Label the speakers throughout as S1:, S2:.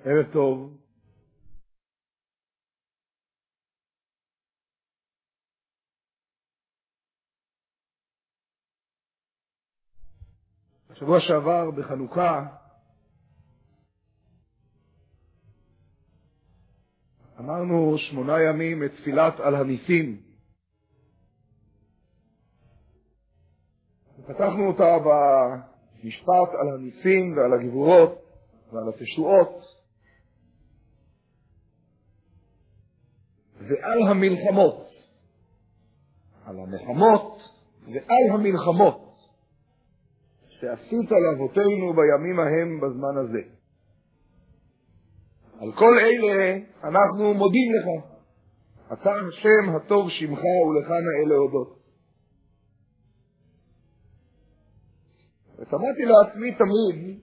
S1: ערב טוב. בשבוע שעבר בחנוכה אמרנו 8 ימים את תפילת על הניסים. פתחנו אותה במשפט על הניסים ועל הגבורות ועל התשועות ועל המלחמות, על המלחמות ועל המלחמות שעשית לאבותינו בימים ההם בזמן הזה. על כל אלה אנחנו מודים לך. אתה השם הטוב שמך ולך נאה להודות. ותמדתי לעצמי תמיד,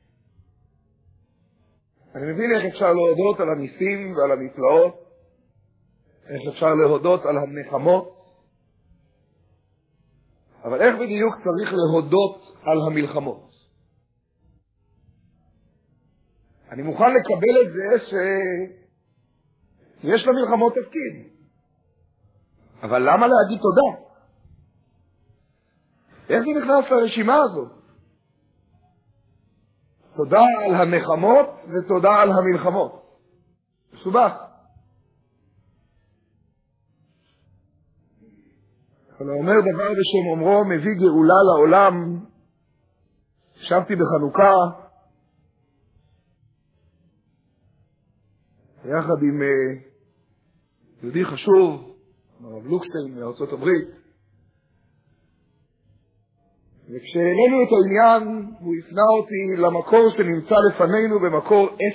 S1: אני מבין איך אפשר להודות על הניסים ועל הנפלאות, איך אפשר להודות על הנחמות, אבל איך בדיוק צריך להודות על המלחמות? אני מוכן לקבל את זה שיש למלחמות תפקיד, אבל למה להגיד תודה? איך זה נכנס לרשימה הזו? תודה על הנחמות ותודה על המלחמות. מסובך. אבל הוא אומר דבר בשם אומרו, מביא גאולה לעולם. ישבתי בחנוכה יחד עם יהודי חשוב, הרב לוקשטיין מארצות הברית, וכשהעלינו את העניין הוא הפנה אותי למקור שנמצא לפנינו במקור 10,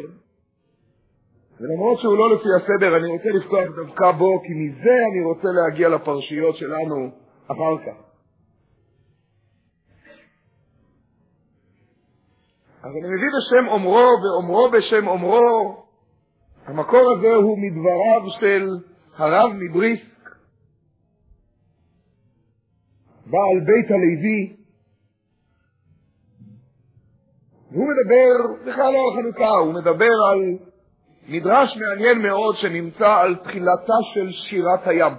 S1: ולמרות שהוא לא לפי הסדר אני רוצה לפתוח דווקא בו, כי מזה אני רוצה להגיע לפרשיות שלנו אחר כך. אז אני מביא בשם אומרו ואומרו בשם אומרו. המקור הזה הוא מדבריו של הרב מבריסק, בעל בית הלוי, והוא מדבר בכלל לא על חנוכה, הוא מדבר על מדרש מעניין מאוד שנמצא על תחילתה של שירת הים.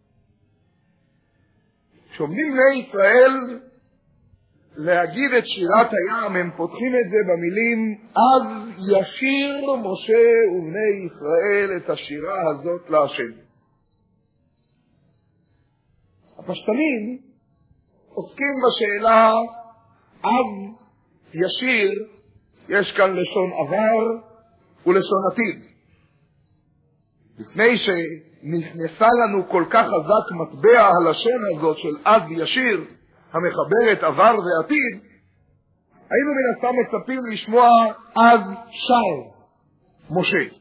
S1: כשעומדים בני ישראל להגיד את שירת הים, הם פותחים את זה במילים, אז ישיר משה ובני ישראל את השירה הזאת להשם. הפשטנים עוסקים בשאלה, אז ישיר, יש כאן לשון עבר ולשון עתיד. לפני שנכנסה לנו כל כך חזק מטבע הלשון הזאת של אז ישיר, המחברת עבר ועתיד, היינו מן הסתם מצפים לשמוע אז שר משה.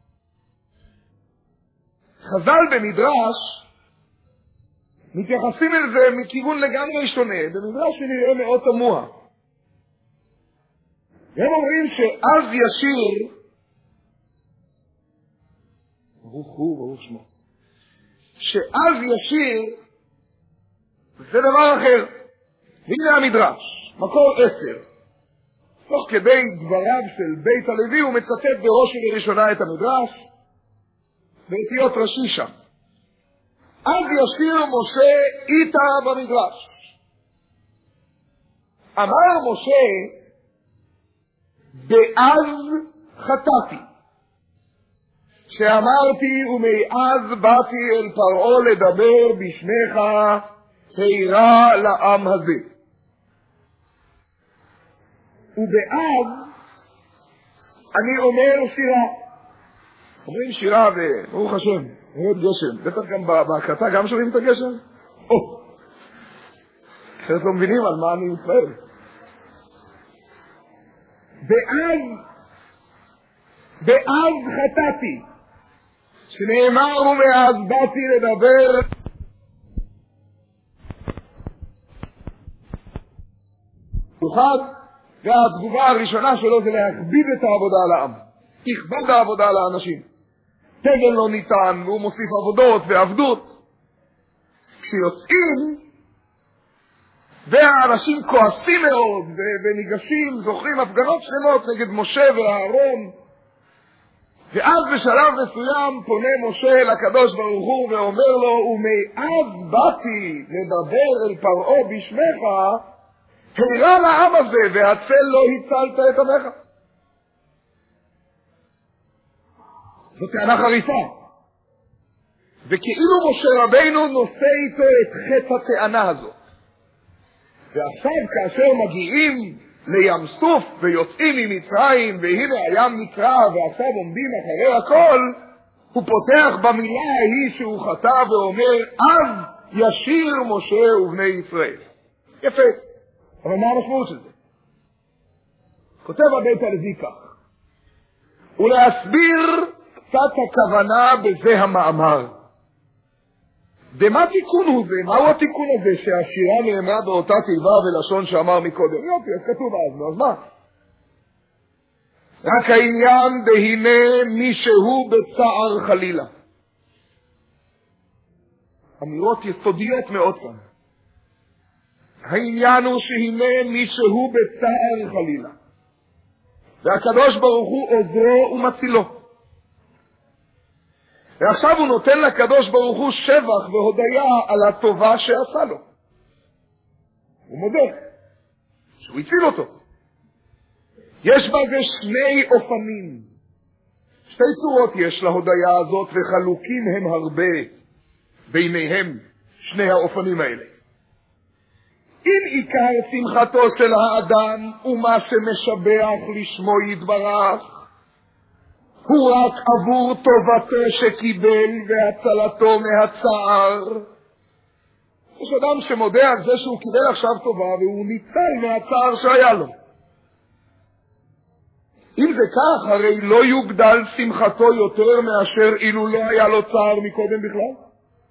S1: חז"ל במדרש מתייחסים אל זה מכיוון לגמרי שונה, במדרש שנראה מאוד תמוה. הם אומרים שאז ישיר, ברוך הוא, ברוך שמו, שאז ישיר זה דבר אחר. והנה המדרש, מקור 10. תוך כדי דבריו של בית הלוי הוא מצטט בראש ובראשונה את המדרש באותיות ראשי שם. אז ישיר משה איתה במדרש. אמר משה, באז חטאתי, שאמרתי ומאז באתי אל פרעה לדבר בשמך הירא לעם הזה. ובאז אני אומר שירה. אומרים שירה וברוך השם, מאוד גשם. בטח גם בהקלטה גם שומעים את הגשם? אחרת לא מבינים על מה אני מתפעל. באז חטאתי, שנאמר ומאז באתי לדבר. והתגובה הראשונה שלו זה להכביד את העבודה על העם. תכבד העבודה על האנשים. תגל לא ניתן, והוא מוסיף עבודות ועבדות. כשיוצאים, והאנשים כועסים מאוד, וניגשים, זוכרים הפגנות שלמות נגד משה ואהרון, ואז בשלב מסוים פונה משה אל הקדוש ברוך הוא ואומר לו, ומאז באתי לדבר אל פרעה בשמך, הרע לעם הזה, והצל לא הצלת את עמך. זו טענה חריפה. וכאילו משה רבינו נושא איתו את חטא הטענה הזאת. ועכשיו כאשר מגיעים לים סוף ויוצאים ממצרים, והנה הים נקרע ועכשיו עומדים אחרי הכל, הוא פותח במילה ההיא שהוא חטא ואומר, אז ישיר משה ובני ישראל. יפה. אבל מה המשמעות של זה? כותב הבית הלוי כך, ולהסביר קצת הכוונה בזה המאמר. ומה תיקון הוא זה? מהו התיקון הזה שהשירה נאמרה באותה תיבה ולשון שאמר מקודם? יופי, אז כתוב אז מה? רק העניין בהנה מי שהוא בצער חלילה. אמירות יסודיות מאוד כאן. העניין הוא שהנה מי שהוא בצער חלילה. והקדוש ברוך הוא עוזרו ומצילו. ועכשיו הוא נותן לקדוש ברוך הוא שבח והודיה על הטובה שעשה לו. הוא מודה שהוא הציל אותו. יש בזה שני אופנים. שתי צורות יש להודיה הזאת, וחלוקים הם הרבה ביניהם שני האופנים האלה. אם עיקר שמחתו של האדם ומה שמשבח לשמו יתברך, הוא רק עבור טובתו שקיבל והצלתו מהצער. יש אדם שמודה על זה שהוא קיבל עכשיו טובה והוא ניצל מהצער שהיה לו. אם זה כך, הרי לא יוגדל שמחתו יותר מאשר אילו לא היה לו צער מקודם בכלל.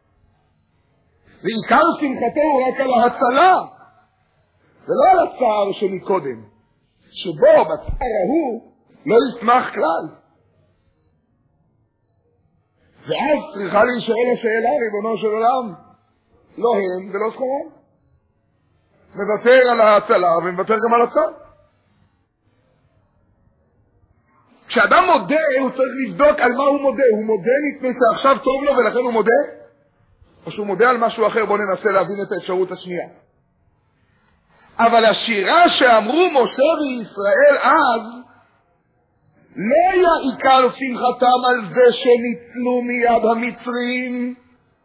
S1: ועיקר שמחתו הוא רק על ההצלה, ולא על הצער שמקודם, שבו בצער ההוא לא ישמח כלל. ואז צריכה להישאל השאלה, ריבונו של עולם, לא הם ולא זכרם. מוותר על ההצלה ומוותר גם על הצער. כשאדם מודה, הוא צריך לבדוק על מה הוא מודה. הוא מודה מפני שעכשיו טוב לו ולכן הוא מודה? או שהוא מודה על משהו אחר? בואו ננסה להבין את האפשרות השנייה. אבל השירה שאמרו משה וישראל אז, לא היה עיקר שמחתם על זה שניצלו מיד המצרים,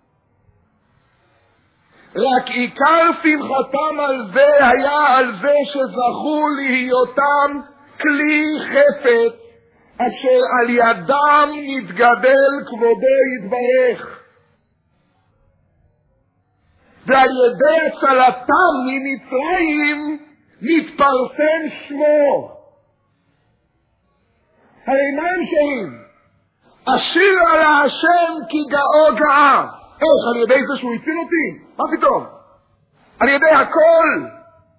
S1: רק עיקר שמחתם על זה היה על זה שזכו להיותם כלי חפץ, אשר על ידם נתגדל כבודו יתברך, ועל ידי הצלתם ממצרים נתפרסם שמו. הרי מה הם שרים? אשיר על השם כי גאו גאה. איך? על ידי זה שהוא הציל אותי? מה פתאום? על ידי הכל.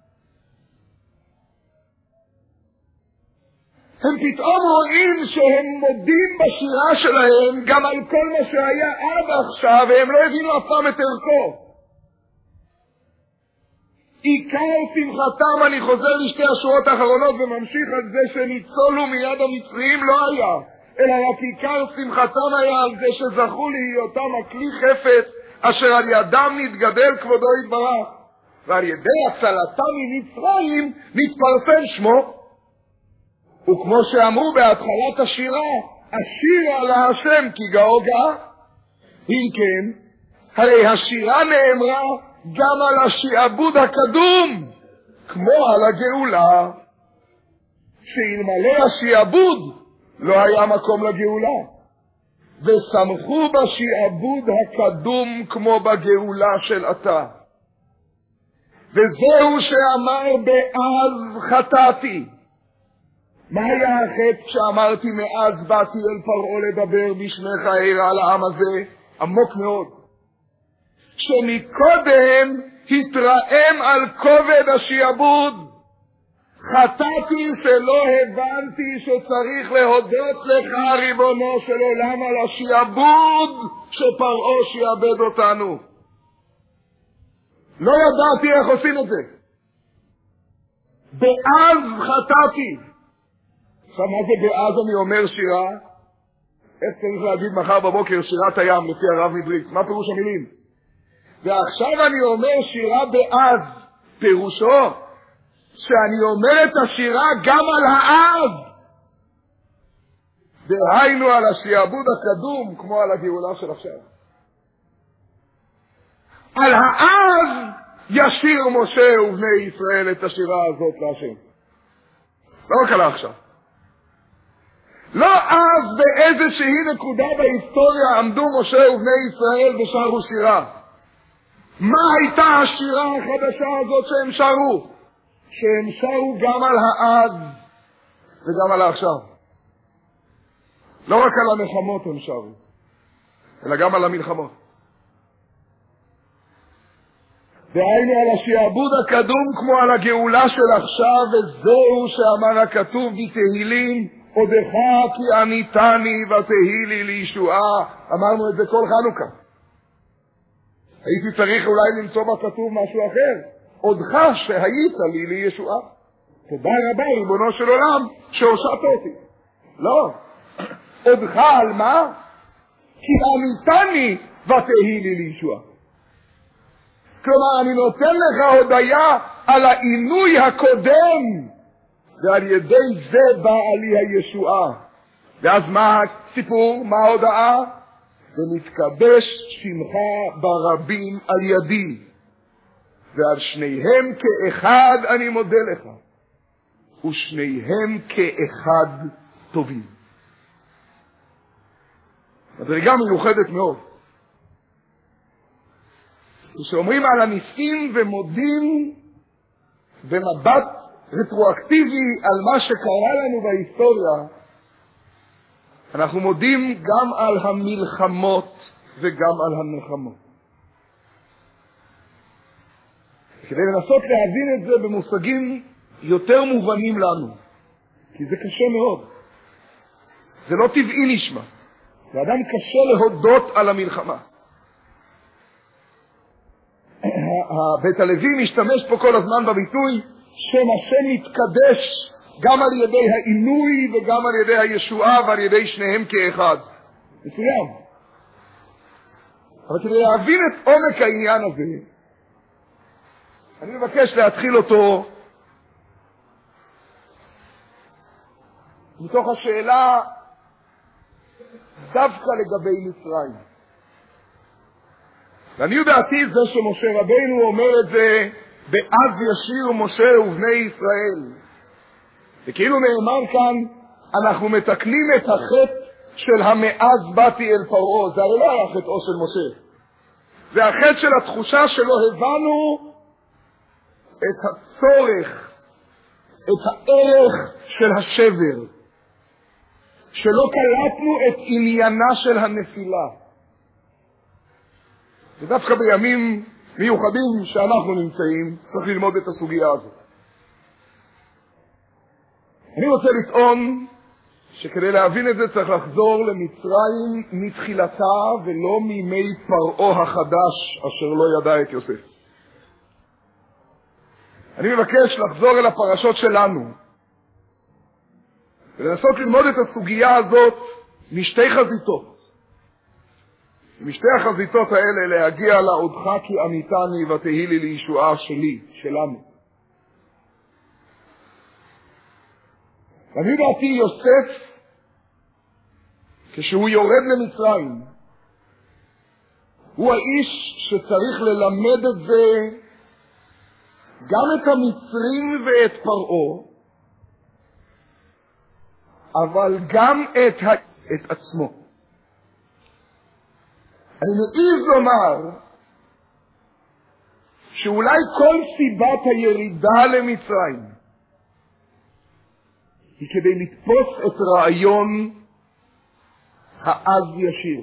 S1: הם פתאום רואים שהם מודים בשירה שלהם גם על כל מה שהיה עד עכשיו, והם לא הבינו אף פעם את ערכו. עיקר שמחתם, אני חוזר לשתי השורות האחרונות וממשיך על זה שניצולו מיד המצרים לא היה, אלא רק עיקר שמחתם היה על זה שזכו להיותם הכלי חפץ אשר על ידם נתגדל כבודו יתברך, ועל ידי הצלתם ממצרים נתפרסם שמו. וכמו שאמרו בהתחלת השירה, אשיר על השם כי גאו גאה. אם כן, הרי השירה נאמרה גם על השעבוד הקדום, כמו על הגאולה, שאלמלא השעבוד לא היה מקום לגאולה, ושמחו בשעבוד הקדום כמו בגאולה של עתה. וזהו שאמר באז חטאתי. מה היה החטא שאמרתי מאז באתי אל פרעה לדבר בשמך הערה לעם הזה? עמוק מאוד. שמקודם התרעם על כובד השעבוד. חטאתי שלא הבנתי שצריך להודות לך ריבונו של עולם על השעבוד שפרעה שעבד אותנו. לא ידעתי איך עושים את זה. באז חטאתי. עכשיו מה זה באז אני אומר שירה? איך צריך להגיד מחר בבוקר שירת הים לפי הרב מדריק? מה פירוש המילים? ועכשיו אני אומר שירה באז, פירושו שאני אומר את השירה גם על האב. דהיינו על השיעבוד הקדום כמו על הגאולה של עכשיו. על האב ישיר משה ובני ישראל את השירה הזאת להשם. לא רק על עכשיו. לא אז באיזושהי נקודה בהיסטוריה עמדו משה ובני ישראל ושרו שירה. מה הייתה השירה החדשה הזאת שהם שרו? שהם שרו גם על העד וגם על העכשיו. לא רק על המלחמות הם שרו, אלא גם על המלחמות. דהיינו על השיעבוד הקדום כמו על הגאולה של עכשיו, וזהו שאמר הכתוב בתהילים, עודך כי עניתני ותהי לי לישועה. אמרנו את זה כל חנוכה. הייתי צריך אולי למצוא בכתוב משהו אחר. עודך שהיית לי לישועה. תודה רבה ריבונו של עולם שהושעת אותי. לא. עודך על מה? כי עניתני ותהי לי לישועה. כלומר, אני נותן לך הודיה על העינוי הקודם, ועל ידי זה באה לי הישועה. ואז מה הסיפור? מה ההודעה? ונתקדש שמך ברבים על ידי, ועל שניהם כאחד אני מודה לך, ושניהם כאחד טובים. מדרגה מיוחדת מאוד. כשאומרים על הניסים ומודים במבט רטרואקטיבי על מה שקרה לנו בהיסטוריה, אנחנו מודים גם על המלחמות וגם על המלחמות. כדי לנסות להבין את זה במושגים יותר מובנים לנו, כי זה קשה מאוד. זה לא טבעי נשמע. לאדם קשה להודות על המלחמה. בית הלוי משתמש פה כל הזמן בביטוי שם השם מתקדש גם על ידי העינוי וגם על ידי הישועה ועל ידי שניהם כאחד. מצוין. אבל כדי להבין את עומק העניין הזה, אני מבקש להתחיל אותו מתוך השאלה דווקא לגבי מצרים. ואני יודעתי זה שמשה רבינו אומר את זה באז ישיר משה ובני ישראל. וכאילו נאמר כאן, אנחנו מתקנים את החטא של המאז באתי אל פרעה. זה הרי לא היה חטאו של משה. זה החטא של התחושה שלא הבנו את הצורך, את הערך של השבר. שלא קלטנו את עניינה של הנפילה. ודווקא בימים מיוחדים שאנחנו נמצאים, צריך ללמוד את הסוגיה הזאת. אני רוצה לטעון שכדי להבין את זה צריך לחזור למצרים מתחילתה ולא מימי פרעה החדש אשר לא ידע את יוסף. אני מבקש לחזור אל הפרשות שלנו ולנסות ללמוד את הסוגיה הזאת משתי חזיתות. משתי החזיתות האלה להגיע לעודך כי עניתני ותהי לי לישועה שלי, שלנו. ואני דעתי יוסף, כשהוא יורד למצרים, הוא האיש שצריך ללמד את זה גם את המצרים ואת פרעה, אבל גם את עצמו. אני מעז לומר שאולי כל סיבת הירידה למצרים היא כדי לתפוס את רעיון העז ישיר,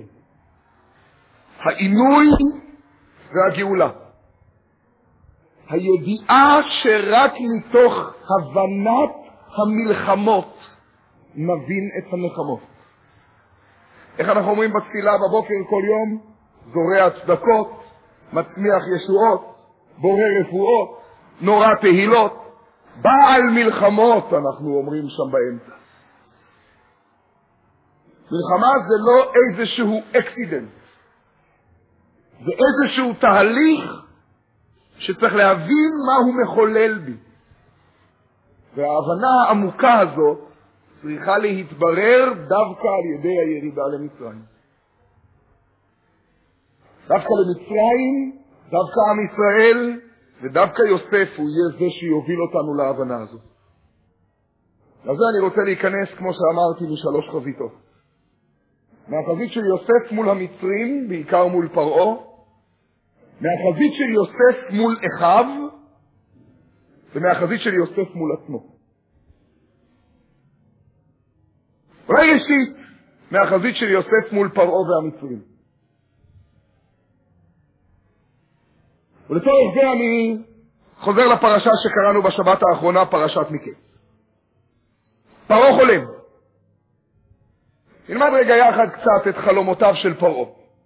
S1: העינוי והגאולה, הידיעה שרק מתוך הבנת המלחמות נבין את המלחמות. איך אנחנו אומרים בתפילה בבוקר כל יום? זורע צדקות, מצמיח ישועות, בורא רפואות, נורא תהילות, בעל מלחמות אנחנו אומרים שם באמצע. מלחמה זה לא איזשהו אקסידנט. זה איזשהו תהליך שצריך להבין מה הוא מחולל בי. וההבנה העמוקה הזאת צריכה להתברר דווקא על ידי הירידה למצרים. דווקא למצרים, דווקא עם ישראל, ודווקא יוסף הוא יהיה זה שיוביל אותנו להבנה הזאת. לזה אני רוצה להיכנס, כמו שאמרתי, משלוש חזיתות. מהחזית של יוסף מול המצרים, בעיקר מול פרעה, מהחזית של יוסף מול אחיו, ומהחזית של יוסף מול עצמו. אולי ראשית, מהחזית של יוסף מול פרעה והמצרים. ולצורך זה אני חוזר לפרשה שקראנו בשבת האחרונה, פרשת מקץ. פרעה חולם. נלמד רגע יחד קצת את חלומותיו של פרעה.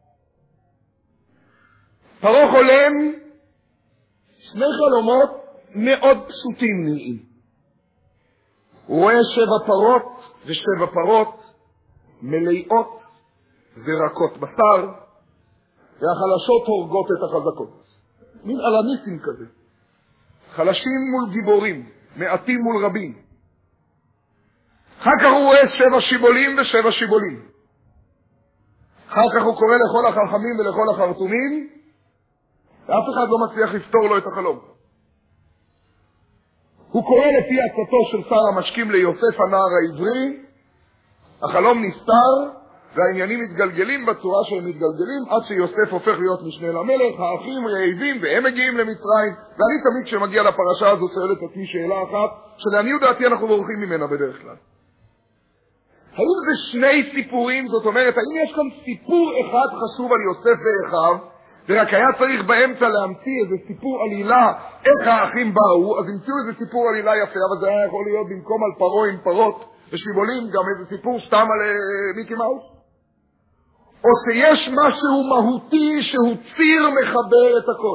S1: פרעה חולם שני חלומות מאוד פשוטים נראים. הוא רואה 7 פרות ו7 פרות מלאות ורקות בשר, והחלשות הורגות את החזקות. מין אלניסים כזה. חלשים מול גיבורים, מעטים מול רבים. אחר כך הוא רואה 7 שיבולים ו7 שיבולים. אחר כך הוא קורא לכל החכמים ולכל החרטומים, ואף אחד לא מצליח לפתור לו את החלום. הוא קורא לפי עצתו של שר המשקים ליוסף הנער העברי, החלום נסתר, והעניינים מתגלגלים בצורה שהם מתגלגלים, עד שיוסף הופך להיות משנה למלך, האחים רעבים והם מגיעים למצרים, ואני תמיד כשמגיע לפרשה הזו שואל את עצמי שאלה אחת, שלעניות דעתי אנחנו בורחים ממנה בדרך כלל. האם זה שני סיפורים? זאת אומרת, האם יש כאן סיפור אחד חשוב על יוסף ואחיו, ורק היה צריך באמצע להמציא איזה סיפור עלילה, איך האחים באו, אז המציאו איזה סיפור עלילה יפה, אבל זה היה יכול להיות במקום על פרעה עם פרות ושיבולים, גם איזה סיפור סתם על מיקי מאוס? או שיש משהו מהותי שהוא ציר מחבר את הכל?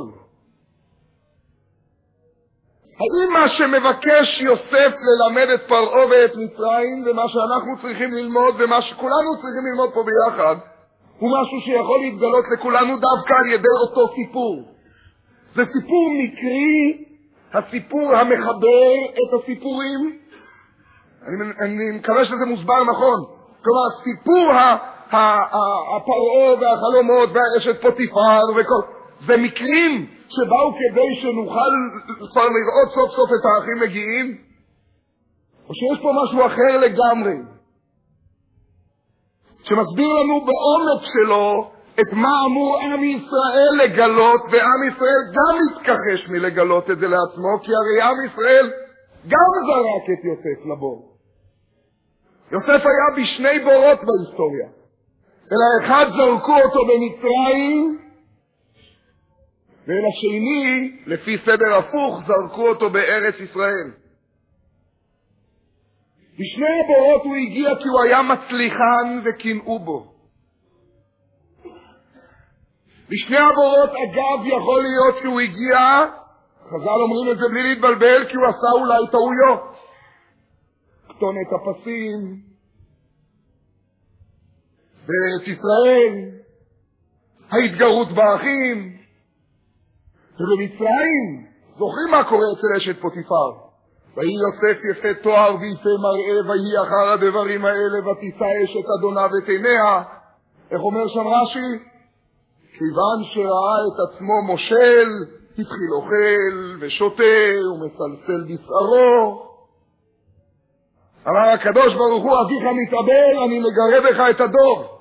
S1: האם מה שמבקש יוסף ללמד את פרעה ואת מצרים, ומה שאנחנו צריכים ללמוד, ומה שכולנו צריכים ללמוד פה ביחד, הוא משהו שיכול להתגלות לכולנו דווקא על ידי אותו סיפור? זה סיפור מקרי, הסיפור המחבר את הסיפורים. אני מקווה שזה מוסבר נכון. כלומר, סיפור הפרעה והחלומות והאשת פוטיפר וכל, זה מקרים שבאו כדי שנוכל כבר לראות סוף סוף את האחים מגיעים, או שיש פה משהו אחר לגמרי שמסביר לנו בעומק שלו את מה אמור עם ישראל לגלות, ועם ישראל גם מתכחש מלגלות את זה לעצמו, כי הרי עם ישראל גם זרק את יוסף לבור. יוסף היה בשני בורות בהיסטוריה, אלא אחד זרקו אותו במצרים, ולשני, לפי סדר הפוך, זרקו אותו בארץ ישראל. בשני הבורות הוא הגיע כי הוא היה מצליחן וקנאו בו. בשני הבורות, אגב, יכול להיות שהוא הגיע, חז"ל אומרים את זה בלי להתבלבל, כי הוא עשה אולי טעויות. כתונת הפסים, בארץ ישראל, ההתגרות באחים, ובמצרים, זוכרים מה קורה אצל אשת פוטיפר? ויהי יוסף יפה תואר ויפה מראה, ויהי אחר הדברים האלה, ותישא אשת אדוניו את עיניה. איך אומר שם רש"י? כיוון שראה את עצמו מושל, התחיל אוכל ושותה ומסלסל בשערו. אמר הקדוש ברוך הוא, אביך מתאבל, אני מגרה בך את הדור.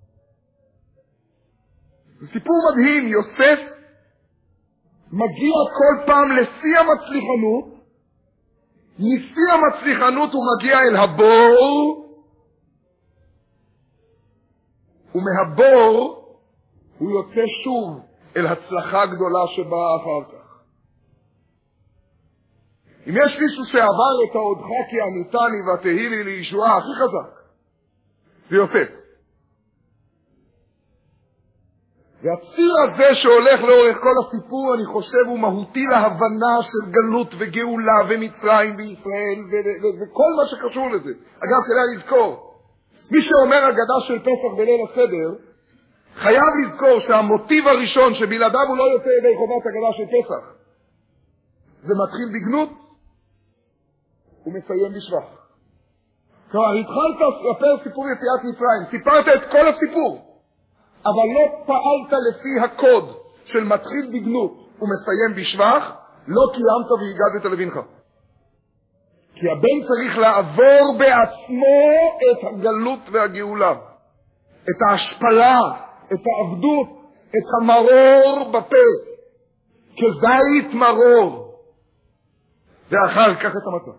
S1: זה סיפור מדהים. יוסף מגיע כל פעם לשיא המצליחנות, משיא המצליחנות הוא מגיע אל הבור, ומהבור הוא יוצא שוב אל הצלחה גדולה שבאה אחר כך. אם יש מישהו שעבר את העודך כי עניתני ותהי לי לישועה הכי חזק, זה יוסף. והציר הזה שהולך לאורך כל הסיפור, אני חושב, הוא מהותי להבנה של גלות וגאולה ומצרים וישראל וכל מה שקשור לזה. אגב, כדאי לזכור, מי שאומר אגדה של פסח בליל הסדר, חייב לזכור שהמוטיב הראשון שבלעדיו הוא לא יוצא ידי חובת אגדה של פסח, זה מתחיל בגנות ומסיים בשבח. כלומר, התחלת לספר סיפור יציאת מצרים, סיפרת את כל הסיפור, אבל לא פעלת לפי הקוד של מתחיל בגנות ומסיים בשבח, לא קיימת והגדת לבנך. כי הבן צריך לעבור בעצמו את הגלות והגאולה, את ההשפלה, את העבדות, את המרור בפה, כזית מרור, ואחר כך את המצה.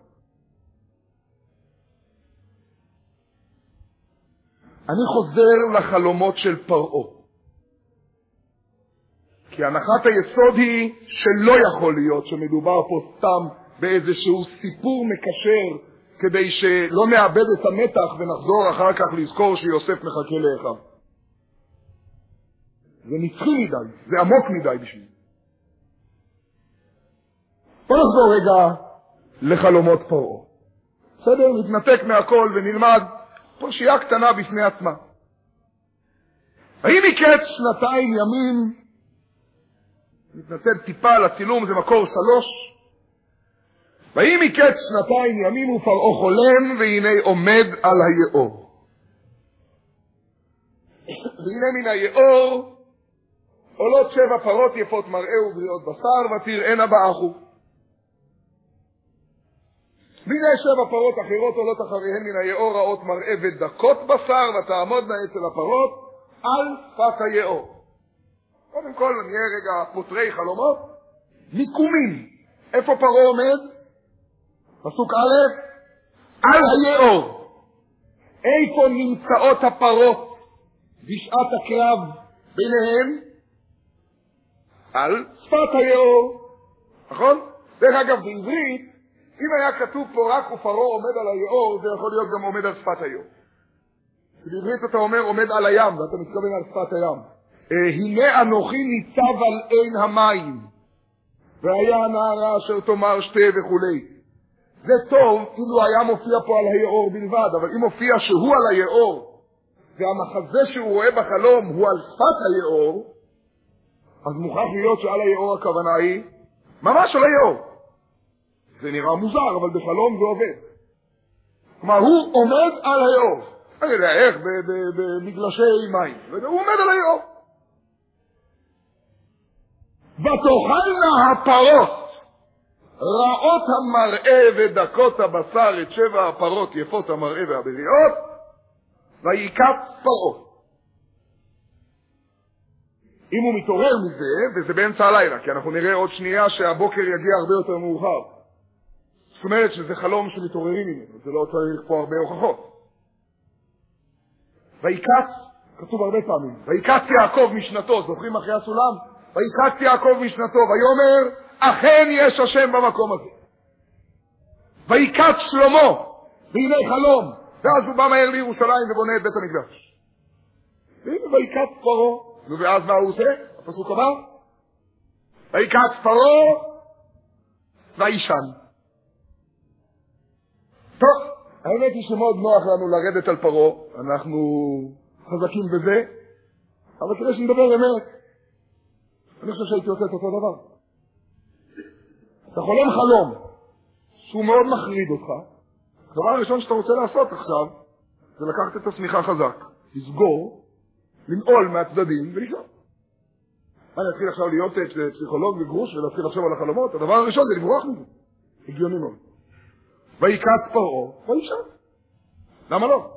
S1: אני חוזר לחלומות של פרעה, כי הנחת היסוד היא שלא יכול להיות שמדובר פה סתם באיזשהו סיפור מקשר, כדי שלא נאבד את המתח ונחזור אחר כך לזכור שיוסף מחכה לאחיו. זה נצחי מדי, זה עמוק מדי בשביל. בוא נחזור רגע לחלומות פרעה. בסדר? נתנתק מהכל ונלמד פרשייה קטנה בפני עצמה. האם מקץ 2 ימים, נתנצל טיפה על הצילום, זה מקור 3, ויהי מקץ 2 ימים ופרעה חולם, והנה עומד על היאור. והנה מן היאור עולות 7 פרות יפות מראה ובריאות בשר, ותראינה באחו. והנה 7 פרות אחרות עולות אחריהן מן היאור רעות מראה ודקות בשר, ותעמודנה אצל הפרות על שפת היאור. קודם כל נהיה רגע פותרי חלומות. מיקומים. איפה פרעה עומד? פסוק א', על היאור. איפה נמצאות הפרות בשעת הקרב ביניהם? על שפת היאור. נכון? דרך אגב, בעברית, אם היה כתוב פה רק ופרעה עומד על היאור, זה יכול להיות גם עומד על שפת היאור. בעברית אתה אומר עומד על הים, ואתה מתכוון על שפת הים. הנה אנוכי ניצב על עין המים, והיה הנערה אשר תאמר שתה וכולי. זה טוב אילו היה מופיע פה על היאור בלבד, אבל אם מופיע שהוא על היאור, והמחזה שהוא רואה בחלום הוא על שפת היאור, אז מוכרח להיות שעל היאור הכוונה היא ממש על היאור. זה נראה מוזר, אבל בחלום זה עובד. כלומר, הוא עומד על היאור. אני יודע איך, במגלשי מים. הוא עומד על היאור. ותאכלנה הפרות רעות המראה ודקות הבשר את 7 הפרות יפות המראה והבריאות, ויקץ פרעה. אם הוא מתעורר מזה, וזה באמצע הלילה, כי אנחנו נראה עוד שנייה שהבוקר יגיע הרבה יותר מאוחר. זאת אומרת שזה חלום שמתעוררים ממנו, זה לא צריך פה הרבה הוכחות. ויקץ, כתוב הרבה פעמים, ויקץ יעקב משנתו, זוכרים אחרי הסולם? ויקץ יעקב משנתו, ויאמר, אכן יש השם במקום הזה. ויקץ שלמה, והנה חלום, ואז הוא בא מהר לירושלים ובונה את בית המקדש. והנה ויקץ פרעה, ואז מה הוא עושה? הפסוק הבא, ויקץ פרעה, וישן. טוב, האמת היא שמאוד נוח לנו לרדת על פרעה, אנחנו חזקים בזה, אבל כדי שנדבר אמת, אני חושב שהייתי עושה את אותו דבר. אתה חולם חלום שהוא מאוד מחריד אותך, הדבר הראשון שאתה רוצה לעשות עכשיו זה לקחת את השמיכה חזק, לסגור, לנעול מהצדדים ולשאול. אני אתחיל עכשיו להיות פסיכולוג וגרוש ולהתחיל לחשוב על החלומות, הדבר הראשון זה לברוח מזה. הגיוני מאוד. ויקץ פרעה, וישן. למה לא?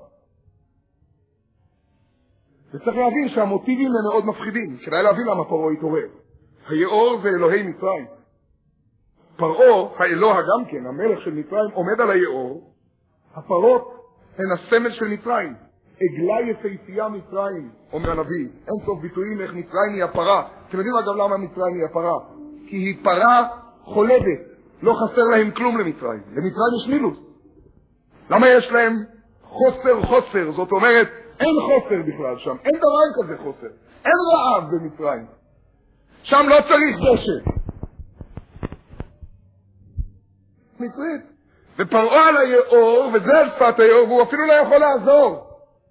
S1: וצריך להבין שהמוטיבים הם מאוד מפחידים. כדאי להבין למה פרעה התעורר. היאור זה אלוהי מצרים. פרעה, האלוה גם כן, המלך של מצרים, עומד על היאור. הפרות הן הסמל של מצרים. עגלה יפהפייה מצרים, אומר הנביא. אין סוף ביטויים איך מצרים היא הפרה. אתם יודעים אגב למה מצרים היא הפרה? כי היא פרה חולדת. לא חסר להם כלום למצרים. למצרים יש מילוס. למה יש להם חוסר? זאת אומרת, אין חוסר בכלל שם. אין דבר כזה חוסר. אין רעב במצרים. שם לא צריך דשא. מצרית. ופרעה על היאור, וזה על שפת היאור, והוא אפילו לא יכול לעזור.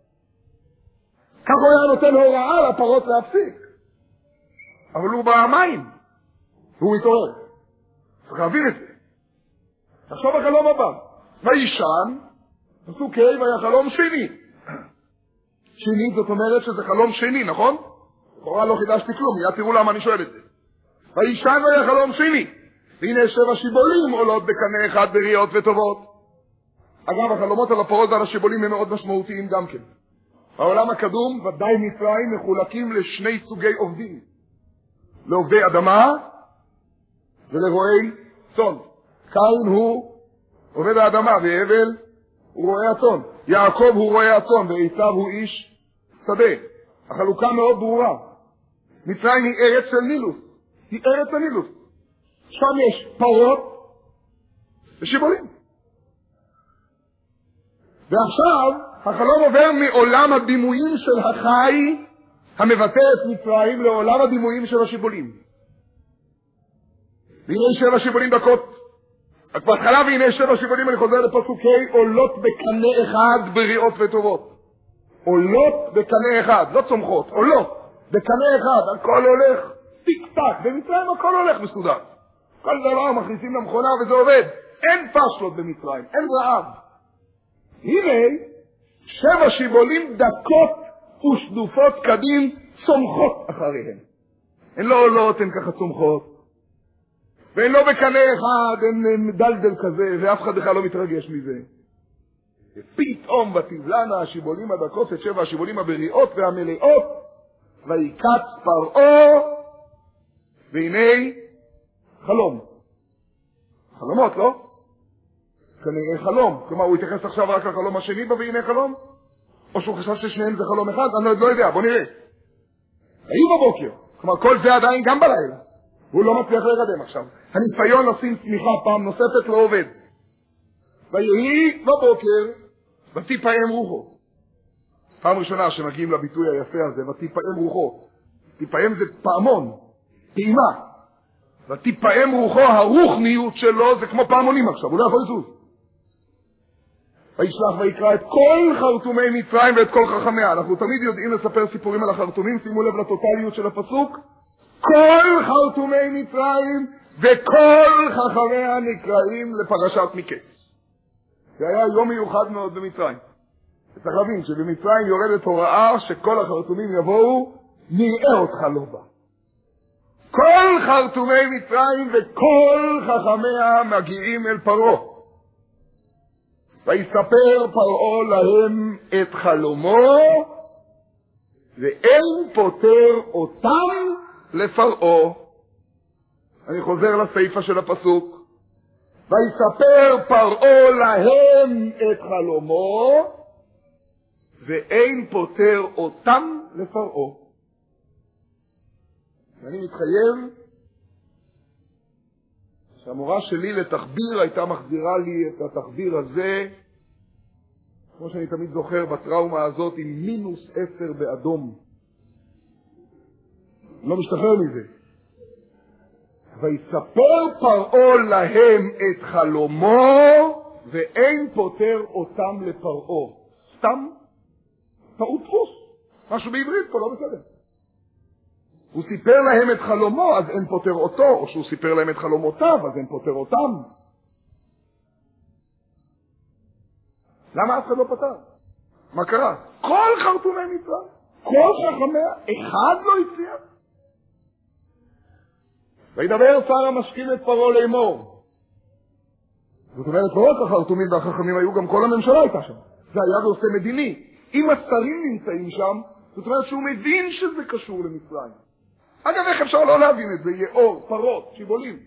S1: כך הוא היה נותן הוראה לפרות להפסיק. אבל הוא במים, והוא מתעורר. צריך להבין את זה. עכשיו החלום הבא. וישן, פסוק ה' והיה חלום שני. שני זאת אומרת שזה חלום שני, נכון? לכאורה לא חידשתי כלום, מיד תראו למה אני שואל את זה. וישן והיה חלום שני. והנה 7 שיבולים עולות בקנה אחד בריאות וטובות. אגב, החלומות על הפרות ועל השיבולים הם מאוד משמעותיים גם כן. העולם הקדום, ודאי מצרים, מחולקים לשני סוגי עובדים. לעובדי אדמה ולרועי צאן. קין הוא עובד האדמה והבל הוא רועי הצאן. יעקב הוא רועי הצאן ועשיו הוא איש שדה. החלוקה מאוד ברורה. מצרים היא ארץ של נילוס. היא ארץ הנילוס. שם יש פרות ושיבולים. ועכשיו החלום עובר מעולם הדימויים של החי המבטא את מצרים לעולם הדימויים של השיבולים. והנה 7 שיבולים דקות. בהתחלה והנה 7 שיבולים, אני חוזר לפסוקי עולות בקנה אחד בריאות וטובות. עולות בקנה אחד, לא צומחות, עולות בקנה אחד, הכל הולך טיק טק, במצרים הכל הולך מסודר. כל דבר מכניסים למכונה וזה עובד. אין פשלות במצרים, אין רעב. הנה 7 שיבולים דקות ושדופות קדים צומחות אחריהן. הן לא עולות, הן ככה צומחות. והן לא בקנה אחד, הן דלדל כזה, ואף אחד בכלל לא מתרגש מזה. ופתאום בתבלנה השיבולים הדקות את 7 השיבולים הבריאות והמלאות, ויקץ פרעה, והנה חלום. חלומות, לא? כנראה חלום. כלומר, הוא התייחס עכשיו רק לחלום השני והנה חלום? או שהוא חשב ששניהם זה חלום אחד? אני לא יודע, בוא נראה. היו בבוקר. כלומר, כל זה עדיין גם בלילה. הוא לא מצליח להירדם עכשיו. הניסיון לשים צמיחה פעם נוספת לא עובד. ויהי בבוקר, ותיפעם רוחו. פעם ראשונה שמגיעים לביטוי היפה הזה, ותיפעם רוחו. תיפעם זה פעמון, פעימה. ותיפעם רוחו, הרוחניות שלו זה כמו פעמונים עכשיו, הוא לא יכול לזוז. וישלח ויקרא את כל חרטומי מצרים ואת כל חכמיה. אנחנו תמיד יודעים לספר סיפורים על החרטומים, שימו לב לטוטליות של הפסוק. כל חרטומי מצרים וכל חכמיה נקראים לפרשת מקץ. זה היה יום מיוחד מאוד במצרים. צריך להבין שבמצרים יורדת הוראה שכל החרטומים יבואו, נראה אותך לא בא. כל חרטומי מצרים וכל חכמיה מגיעים אל פרעה. ויספר פרעה להם את חלומו, ואין פותר אותם לפרעה. אני חוזר לסיפה של הפסוק. ויספר פרעה להם את חלומו, ואין פותר אותם לפרעה. ואני מתחייב שהמורה שלי לתחביר הייתה מחזירה לי את התחביר הזה, כמו שאני תמיד זוכר בטראומה הזאת, עם -10 באדום. לא משתחרר מזה. ויספר פרעה להם את חלומו, ואין פותר אותם לפרעה. סתם טעות דפוס. משהו בעברית פה, לא בסדר. הוא סיפר להם את חלומו, אז אין פותר אותו, או שהוא סיפר להם את חלומותיו, אז אין פותר אותם. למה אף אחד לא פתר? מה קרה? כל חרטומי מצרים, כל חכמיה, אחד לא הצליח. וידבר שר המשכיל את פרעה לאמור. זאת אומרת, לא רק החרטומים והחכמים היו, גם כל הממשלה הייתה שם. זה היה נושא מדיני. אם השרים נמצאים שם, זאת אומרת שהוא מבין שזה קשור למצרים. אגב, איך אפשר לא להבין את זה? יאור, פרות, שיבולים.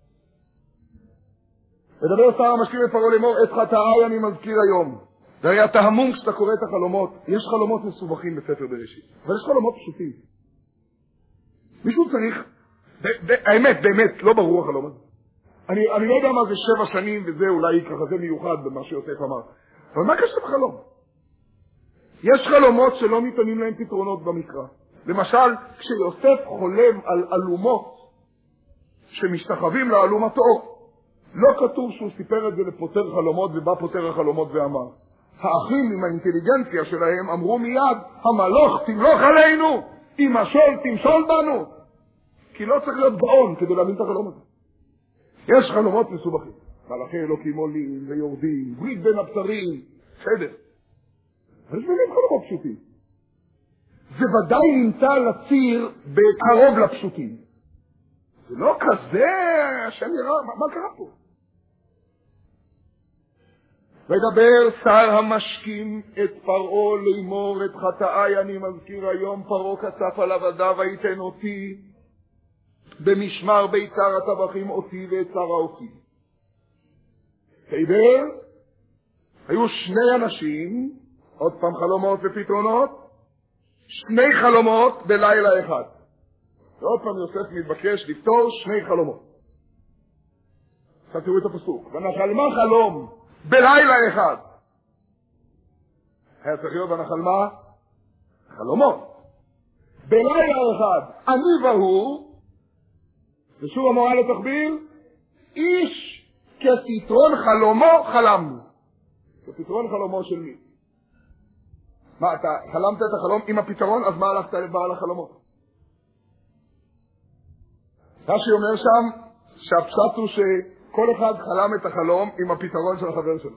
S1: ודבר שר המשכיל את פרעה לאמור, את חטאי אני מזכיר היום. והרי אתה המום כשאתה קורא את החלומות. יש חלומות מסובכים בספר בראשית, אבל יש חלומות פשוטים. מישהו צריך, האמת, באמת, לא ברור החלום הזה. אני לא יודע מה זה 7 שנים, וזה אולי ככה זה מיוחד במה שיוסף אמר. אבל מה קשור בחלום? יש חלומות שלא ניתנים להם פתרונות במקרא. למשל, כשיוסף חולם על אלומות שמשתחווים לאלומתו, לא כתוב שהוא סיפר את זה לפותר חלומות ובא פותר החלומות ואמר. האחים עם האינטליגנציה שלהם אמרו מיד, המלוך תמלוך עלינו, אם השול תמשול בנו. כי לא צריך להיות גאון כדי להבין את החלום הזה. יש חלומות מסובכים. מלאכי אלוקים עולים ויורדים, ברית בין הבשרים, בסדר. יש באמת חלומות פשוטים. זה ודאי נמצא לציר בקרוב לפשוטים. זה לא כזה, השם יראה, מה קרה פה? וידבר שר המשקים את פרעה לאמור את חטאי, אני מזכיר היום, פרעה כסף על עבדיו ויתן אותי במשמר ביצר הטבחים אותי ואת שר האופי. וידבר, היו שני אנשים, עוד פעם חלומות ופתרונות, שני חלומות בלילה אחד. ועוד פעם יוסף מתבקש לפתור שני חלומות. עכשיו תראו את הפסוק. ונחלמה חלום בלילה אחד. היה צריך להיות ונחלמה חלומות. בלילה אחד, אני והוא, ושוב המורה לתחביר, איש כפתרון חלומו חלמנו. כפתרון חלומו של מי? מה, אתה חלמת את החלום עם הפתרון, אז מה הלכת לבעל החלומות? רש"י אומר שם שהפשט הוא שכל אחד חלם את החלום עם הפתרון של החבר שלו.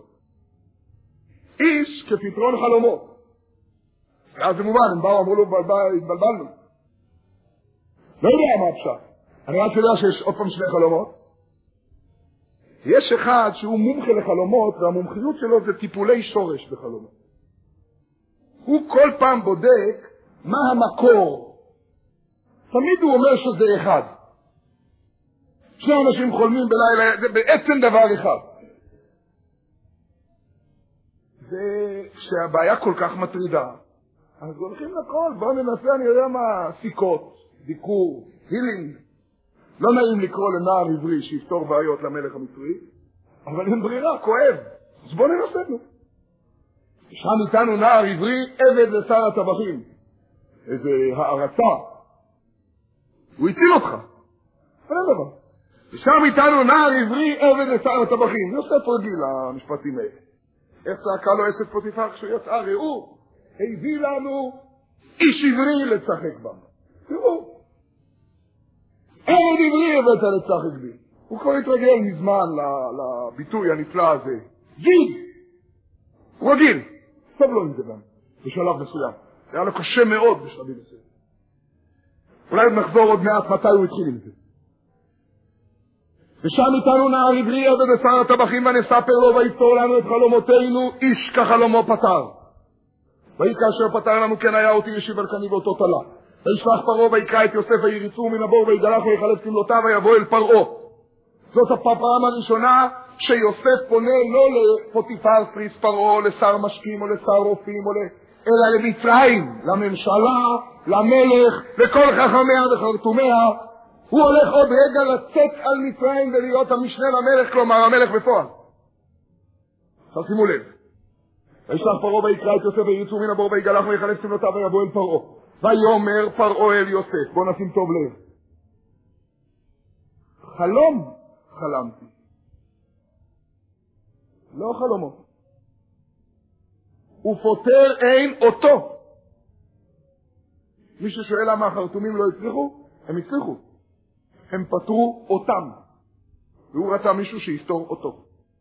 S1: איש כפתרון חלומו. ואז זה מובן, הם באו, אמרו לו, התבלבלנו. לא יודע מה הפשט. אני רק יודע שיש עוד פעם שני חלומות. יש אחד שהוא מומחה לחלומות, והמומחיות שלו זה טיפולי שורש בחלומות. הוא כל פעם בודק מה המקור. תמיד הוא אומר שזה אחד. שני אנשים חולמים בלילה, זה בעצם דבר אחד. וכשהבעיה כל כך מטרידה, אז הולכים לכל, בואו ננסה, אני יודע מה, סיכות, דיקור, הילינג. לא נעים לקרוא לנער עברי שיפתור בעיות למלך המצרי, אבל אין ברירה, כואב. אז בואו ננסה. שם איתנו נער עברי, עבד לשר הטבחים. איזה הערצה. הוא הציל אותך. אין דבר. ושם איתנו נער עברי, עבד לשר הטבחים. יוסף רגיל המשפטים האלה. איך צעקה לו אשת פוטיפר כשהוא יצא? ראו, הביא לנו איש עברי לצחק בה. תראו. עבד עברי הבאת לצחק בי. הוא כבר התרגל מזמן לביטוי הנפלא הזה. גיד! הוא רגיל. טוב לו עם זה גם, בשלב מסוים. זה היה לו קשה מאוד בשלבים מסוים. אולי נחזור עוד מעט מתי הוא התחיל עם זה. ושם איתנו נער עברי עבד לשר הטבחים ונספר לו ויפתור לנו את חלומותינו, איש כחלומו פתר. ויהי כאשר פתר לנו כן היה אותי ישיב על קני באותו תלה. וישלח פרעה ויקרא את יוסף ויריצו מן הבור ויגלח ויחלף כמלותיו ויבוא אל פרעה. זאת הפעם הראשונה שיוסף פונה לא לפוטיפר פריס פרעה, לשר משקים או לשר רופאים, אלא למצרים, לממשלה, למלך, לכל חכמיה וחרטומיה. הוא הולך עוד רגע לצאת על מצרים ולהיות המשנה למלך, כלומר המלך בפועל. עכשיו שימו לב. וישלח פרעה ויקרא את יוסף ויריצו מן הבור ויגלח ויחלף כמלותיו ויבוא אל פרעה. ויאמר פרעה אל יוסף, בוא נשים טוב לב. חלום חלמתי. לא חלומות. ופותר אין אותו. מי ששואל למה החרטומים לא הצליחו, הם הצליחו. הם פתרו אותם. והוא רצה מישהו שיפתור אותו.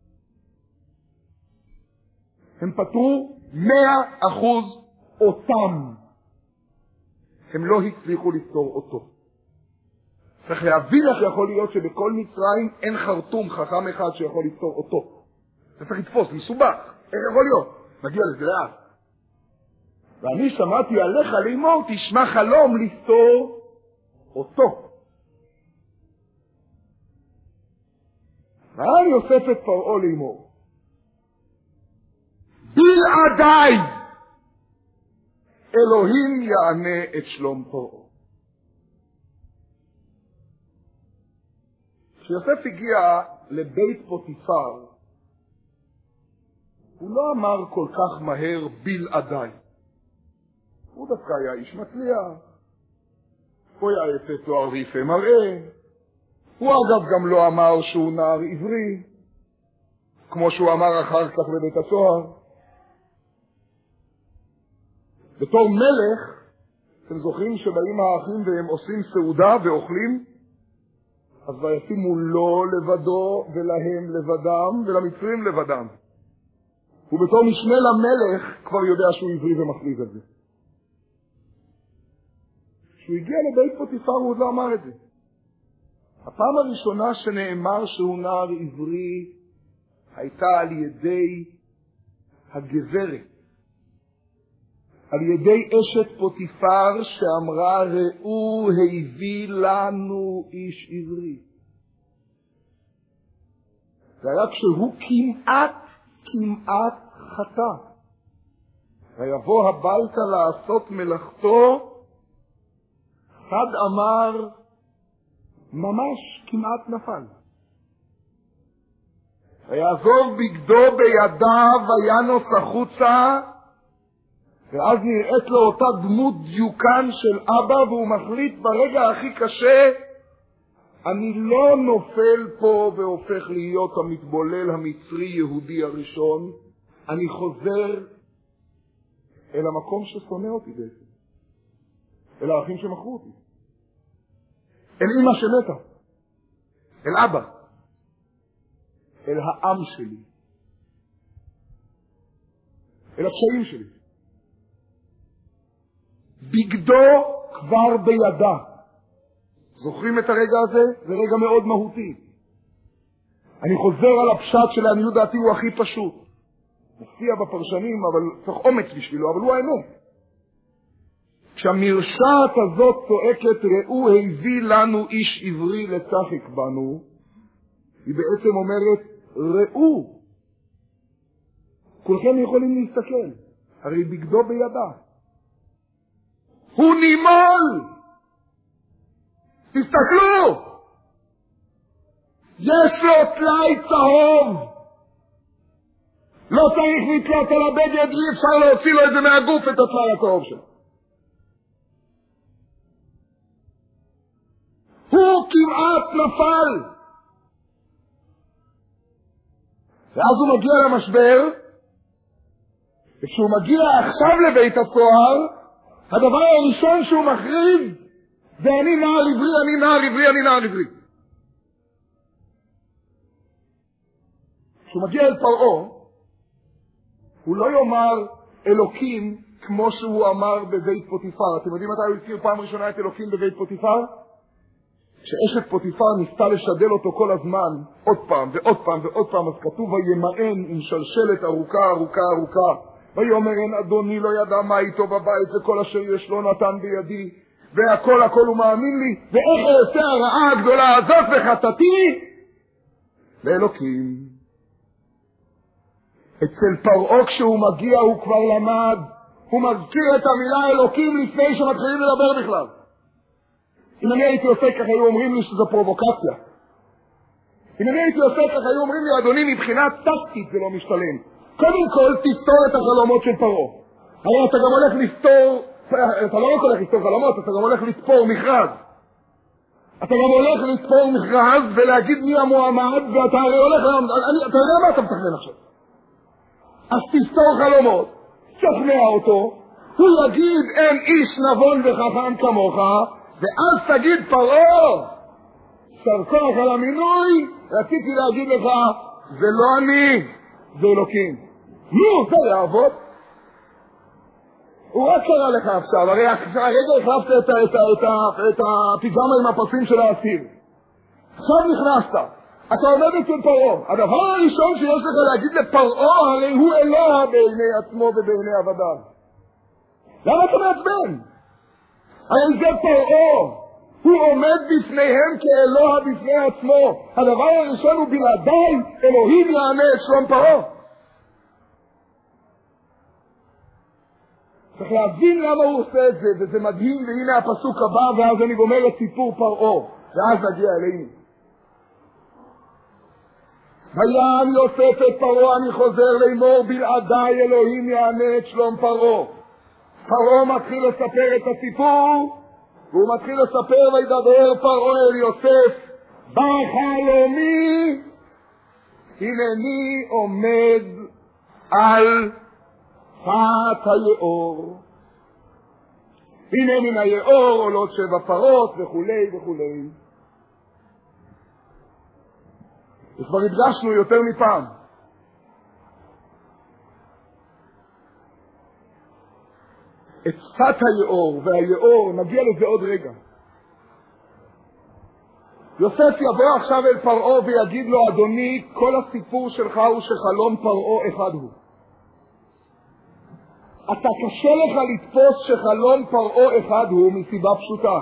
S1: הם פתרו 100% אותם. הם לא הצליחו לפתור אותו. צריך להבין איך יכול להיות שבכל מצרים אין חרטום חכם אחד שיכול לפתור אותו. זה צריך לתפוס, מסובך. איך יכול להיות? נגיע לזה לאט. ואני שמעתי עליך לאמור, תשמע חלום לפתור אותו. ועל יוסף את פרעה לאמור. בלעדיי אלוהים יענה את שלום פרעה. כשיוסף הגיע לבית פוטיפר, הוא לא אמר כל כך מהר בלעדיי. הוא דווקא היה איש מצליח. הוא היה יפה תואר ויפה מראה. הוא אגב גם לא אמר שהוא נער עברי, כמו שהוא אמר אחר כך בבית הסוהר. בתור מלך, אתם זוכרים שבאים האחים והם עושים סעודה ואוכלים? אז וישימו לו לבדו ולהם לבדם ולמצרים לבדם. ובתור משנה למלך כבר יודע שהוא עברי ומכריז את זה. כשהוא הגיע לבית פוטיפר הוא עוד לא אמר את זה. הפעם הראשונה שנאמר שהוא נער עברי הייתה על ידי הגברת, על ידי אשת פוטיפר שאמרה ראו הביא לנו איש עברי. זה היה כשהוא כמעט חטא. ויבוא הביתה לעשות מלאכתו, חד אמר ממש כמעט נפל. ויעזוב בגדו בידיו וינוס החוצה, ואז נראית לו אותה דמות דיוקן של אבא, והוא מחליט ברגע הכי קשה, אני לא נופל פה והופך להיות המתבולל המצרי יהודי הראשון, אני חוזר אל המקום ששונא אותי בעצם, אל האחים שמכרו אותי, אל אמא שמתה, אל אבא, אל העם שלי, אל הקשיים שלי. בגדו כבר בידה. זוכרים את הרגע הזה? זה רגע מאוד מהותי. אני חוזר על הפשט שלעניות דעתי הוא הכי פשוט. מופיע בפרשנים, אבל צריך אומץ בשבילו, אבל הוא האמת. כשהמרשעת הזאת צועקת, ראו הביא לנו איש עברי לצחק בנו, היא בעצם אומרת, ראו. כולכם יכולים להסתכל, הרי בגדו בידה. הוא נימול! תסתכלו! יש לו טלאי צהוב! לא צריך לתלות על הבגד, אי אפשר להוציא לו את זה מהגוף, את הטלאי הצהוב שלו. הוא כמעט נפל! ואז הוא מגיע למשבר, וכשהוא מגיע עכשיו לבית הסוהר, הדבר הראשון שהוא מכריז, זה אני נער עברי, אני נער עברי, אני נער עברי. כשהוא מגיע אל פרעה, הוא לא יאמר אלוקים כמו שהוא אמר בבית פוטיפר. אתם יודעים מתי הוא הזכיר פעם ראשונה את אלוקים בבית פוטיפר? כשאשת פוטיפר ניסתה לשדל אותו כל הזמן, עוד פעם ועוד פעם ועוד פעם, אז כתוב וימאן עם שלשלת ארוכה ארוכה ארוכה. ויאמר אין אדוני לא ידע מה איתו בבית וכל אשר יש לו נתן בידי והכל הכל הוא מאמין לי ואיך אעשה הרעה הגדולה הזאת וחטאתי לאלוקים. אצל פרעה כשהוא מגיע הוא כבר למד, הוא מזכיר את המילה אלוקים לפני שמתחילים לדבר בכלל. אם אני הייתי עושה ככה היו אומרים לי שזו פרובוקציה. אם אני הייתי עושה ככה היו אומרים לי אדוני מבחינה טקטית זה לא משתלם. קודם כל תפתור את החלומות של פרעה. הרי אתה גם הולך לפתור, אתה לא רק הולך לפתור חלומות, אתה גם הולך לתפור מכרז. אתה גם הולך לתפור מכרז ולהגיד מי המועמד, ואתה הרי הולך, אתה יודע מה אתה מתכנן עכשיו. אז תפתור חלומות, תשכנע אותו, הוא יגיד אין איש נבון וחכם כמוך, ואז תגיד פרעה, שר כוח על המינוי, רציתי להגיד לך, זה לא אני, זה אלוקים. נו, זה יעבוד. הוא רק קרא לך עכשיו, הרי הרגע החלפת את הפיג'מה עם הפסים של האסיר. עכשיו נכנסת, אתה עומד אצל פרעה. הדבר הראשון שיש לך להגיד לפרעה, הרי הוא אלוה בעיני עצמו ובעיני עבדיו. למה אתה מעצבן? הרי זה פרעה. הוא עומד בפניהם כאלוה בפני עצמו. הדבר הראשון הוא בלעדיי, אלוהים יענה את שלום פרעה. צריך להבין למה הוא עושה את זה, וזה מדהים, והנה הפסוק הבא, ואז אני גומר את סיפור פרעה, ואז נגיע אלינו. ויען יוסף את פרעה, אני חוזר לאמור, בלעדיי אלוהים יענה את שלום פרעה. פרעה מתחיל לספר את הסיפור, והוא מתחיל לספר וידבר פרעה אל יוסף, בחלומי, הנני עומד על פת היאור, הנה מן היאור עולות 7 פרות וכולי וכולי. וכבר הדגשנו יותר מפעם. את שפת היאור והיאור, נגיע לזה עוד רגע. יוסף יבוא עכשיו אל פרעה ויגיד לו, אדוני, כל הסיפור שלך הוא שחלום פרעה אחד הוא. אתה קשה לך לתפוס שחלום פרעה אחד הוא מסיבה פשוטה.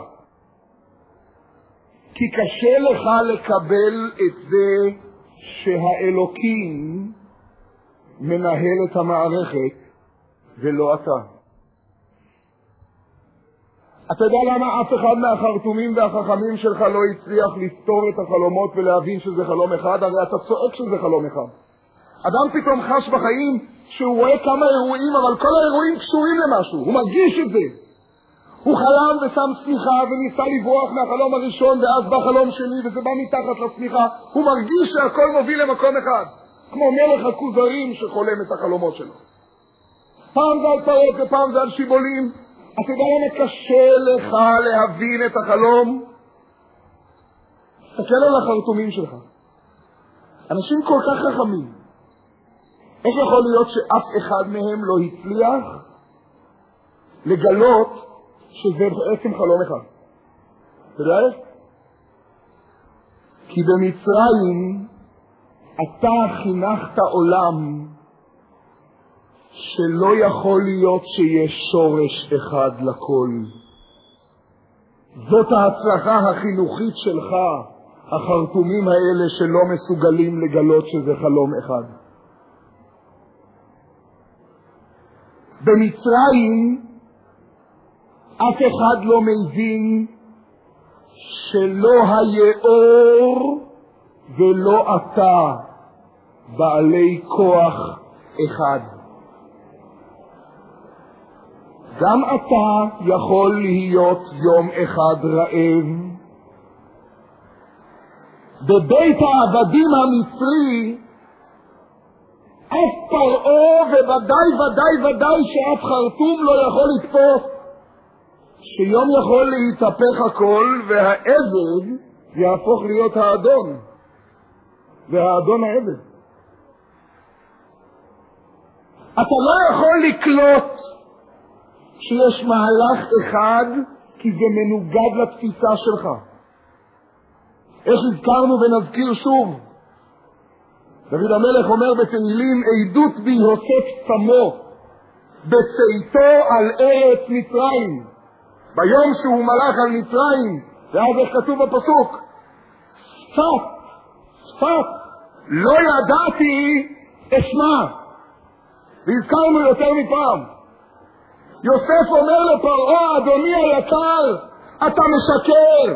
S1: כי קשה לך לקבל את זה שהאלוקים מנהל את המערכת ולא אתה. אתה יודע למה אף אחד מהחרטומים והחכמים שלך לא הצליח לפתור את החלומות ולהבין שזה חלום אחד? הרי אתה צועק שזה חלום אחד. אדם פתאום חש בחיים שהוא רואה כמה אירועים, אבל כל האירועים קשורים למשהו, הוא מרגיש את זה. הוא חלם ושם סמיכה וניסה לברוח מהחלום הראשון, ואז בא חלום שני וזה בא מתחת לסמיכה. הוא מרגיש שהכל מוביל למקום אחד, כמו מלך הכוזרים שחולם את החלומות שלו. פעם זה על פרות ופעם זה על שיבולים. אתה יודע למה קשה לך להבין את החלום? תסתכל על החרטומים שלך. אנשים כל כך חכמים. איך יכול להיות שאף אחד מהם לא הצליח לגלות שזה בעצם חלום אחד? אתה יודע? כי במצרים אתה חינכת עולם שלא יכול להיות שיש שורש אחד לכל. זאת ההצלחה החינוכית שלך, החרטומים האלה שלא מסוגלים לגלות שזה חלום אחד. במצרים אף אחד לא מבין שלא היאור ולא אתה בעלי כוח אחד. גם אתה יכול להיות יום אחד רעב. בבית העבדים המצרי אף פרעה וודאי שאף חרטום לא יכול לתפוס שיום יכול להתהפך הכל והעבד יהפוך להיות האדון והאדון העבד. אתה לא יכול לקלוט שיש מהלך אחד כי זה מנוגד לתפיסה שלך. איך הזכרנו ונזכיר שוב, דוד המלך אומר בתהילים, עדות בי הוסף צמו בצאתו על ארץ מצרים, ביום שהוא מלך על מצרים. ואז איך כתוב בפסוק, שפת לא ידעתי אשמה. והזכרנו יותר מפעם, יוסף אומר לפרעה, אדוני היקר, אתה משקר.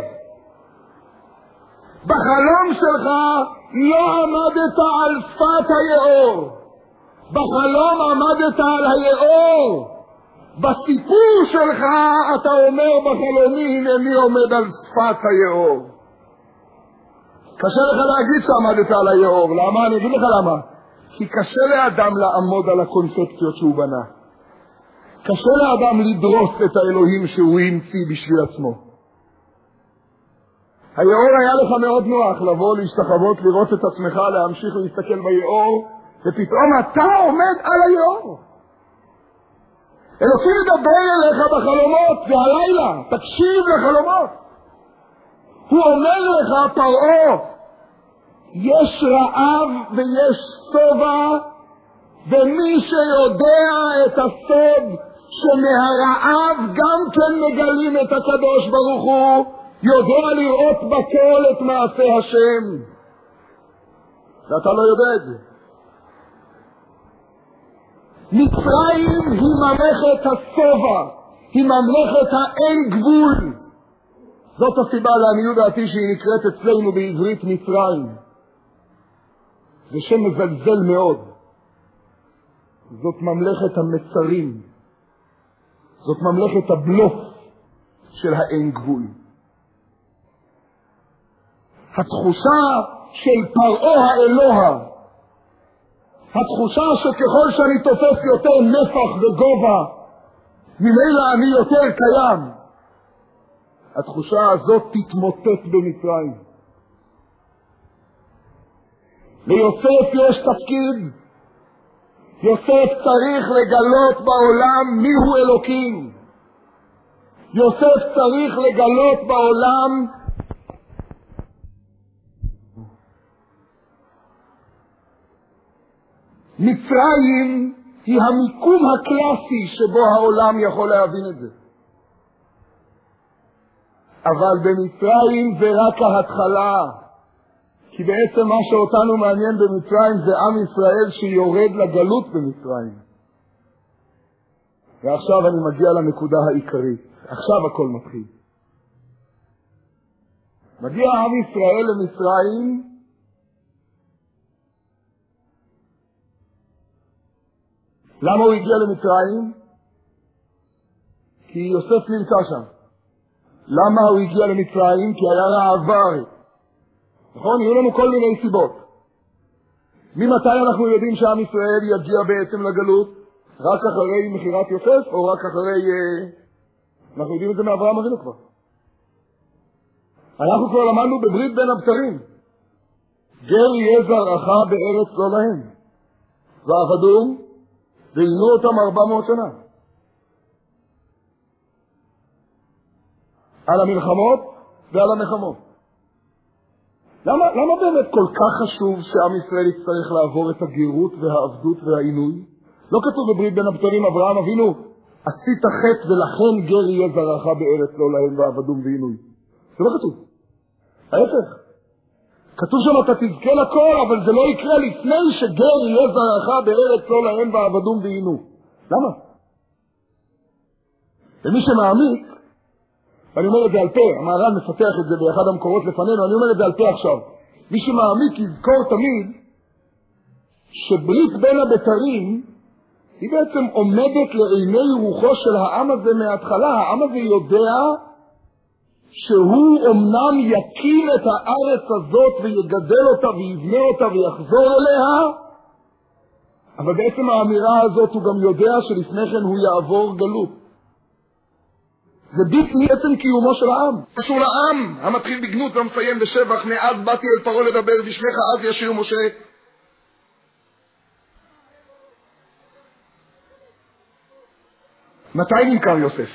S1: בחלום שלך לא עמדת על שפת היאור, בחלום עמדת על היאור. בסיפור שלך אתה אומר בחלומי, הנני עומד על שפת היאור. קשה לך להגיד שעמדת על היאור. למה? אני אגיד לך למה. כי קשה לאדם לעמוד על הקונספציות שהוא בנה. קשה לאדם לדרוס את האלוהים שהוא המציא בשביל עצמו. היאור היה לך מאוד נוח לבוא, להשתחוות, לראות את עצמך, להמשיך להסתכל ביאור, ופתאום אתה עומד על היאור. אלוקים מדבר אליך בחלומות, זה הלילה, תקשיב לחלומות. הוא אומר לך, פרעה, יש רעב ויש סובה, ומי שיודע את הסוד שמהרעב גם כן מגלים את הקדוש ברוך הוא, יודע לראות בכל את מעשה השם. ואתה לא יודע את זה. מצרים היא ממלכת הסובה, היא ממלכת האין גבול. זאת הסיבה לעניות דעתי שהיא נקראת אצלנו בעברית מצרים. זה שם מזלזל מאוד. זאת ממלכת המצרים. זאת ממלכת הבלוף של האין גבול. התחושה של פרעה האלוה, התחושה שככל שאני תופס יותר נפח וגובה, ממילא אני יותר קיים. התחושה הזאת תתמוטט במצרים. ליוסף יש תפקיד. יוסף צריך לגלות בעולם מיהו אלוקים. יוסף צריך לגלות בעולם מצרים היא המיקום הקלאסי שבו העולם יכול להבין את זה. אבל במצרים זה רק ההתחלה. כי בעצם מה שאותנו מעניין במצרים זה עם ישראל שיורד לגלות במצרים. ועכשיו אני מגיע לנקודה העיקרית. עכשיו הכל מתחיל. מגיע עם ישראל למצרים, למה הוא הגיע למצרים? כי יוסף נמצא שם. למה הוא הגיע למצרים? כי היה רעב. נכון? יהיו לנו כל מיני סיבות. ממתי אנחנו יודעים שעם ישראל יגיע בעצם לגלות? רק אחרי מחירת יוסף או רק אחרי... אנחנו יודעים את זה מאברהם אבינו כבר. אנחנו כבר למדנו בברית בין הבתרים. גר יהיה זרעך בארץ לא להם. ועבדו ועינו אותם 400 שנה. על המלחמות ועל המחמות. למה באמת כל כך חשוב שעם ישראל יצטרך לעבור את הגירות והעבדות והעינוי? לא כתוב בברית בין הבתרים אברהם אבינו, עשית חטא ולכן גר יהיה זרעך בארץ לא להם ועבדום ועינוי. זה לא כתוב. ההפך. כתוב שם אתה תזכה לכל, אבל זה לא יקרה לפני שגר יהיה זרעך בארץ לא להם ועבדום ועינוי. למה? ומי שמעמיק, אני אומר את זה על פה, המהר"ל מפתח את זה באחד המקורות לפנינו, אני אומר את זה על פה עכשיו. מי שמעמיק יזכור תמיד שברית בין הבתרים היא בעצם עומדת לעיני רוחו של העם הזה מההתחלה. העם הזה יודע שהוא אמנם יקים את הארץ הזאת ויגדל אותה ויבנה אותה ויחזור אליה, אבל בעצם האמירה הזאת הוא גם יודע שלפני כן הוא יעבור גלות. זה בעצם קיומו של העם. קשור לעם, המתחיל בגנות ומסיים בשבח, מאז באתי אל פרעה לדבר בשמך אז ישיר משה. מתי נמכר יוסף?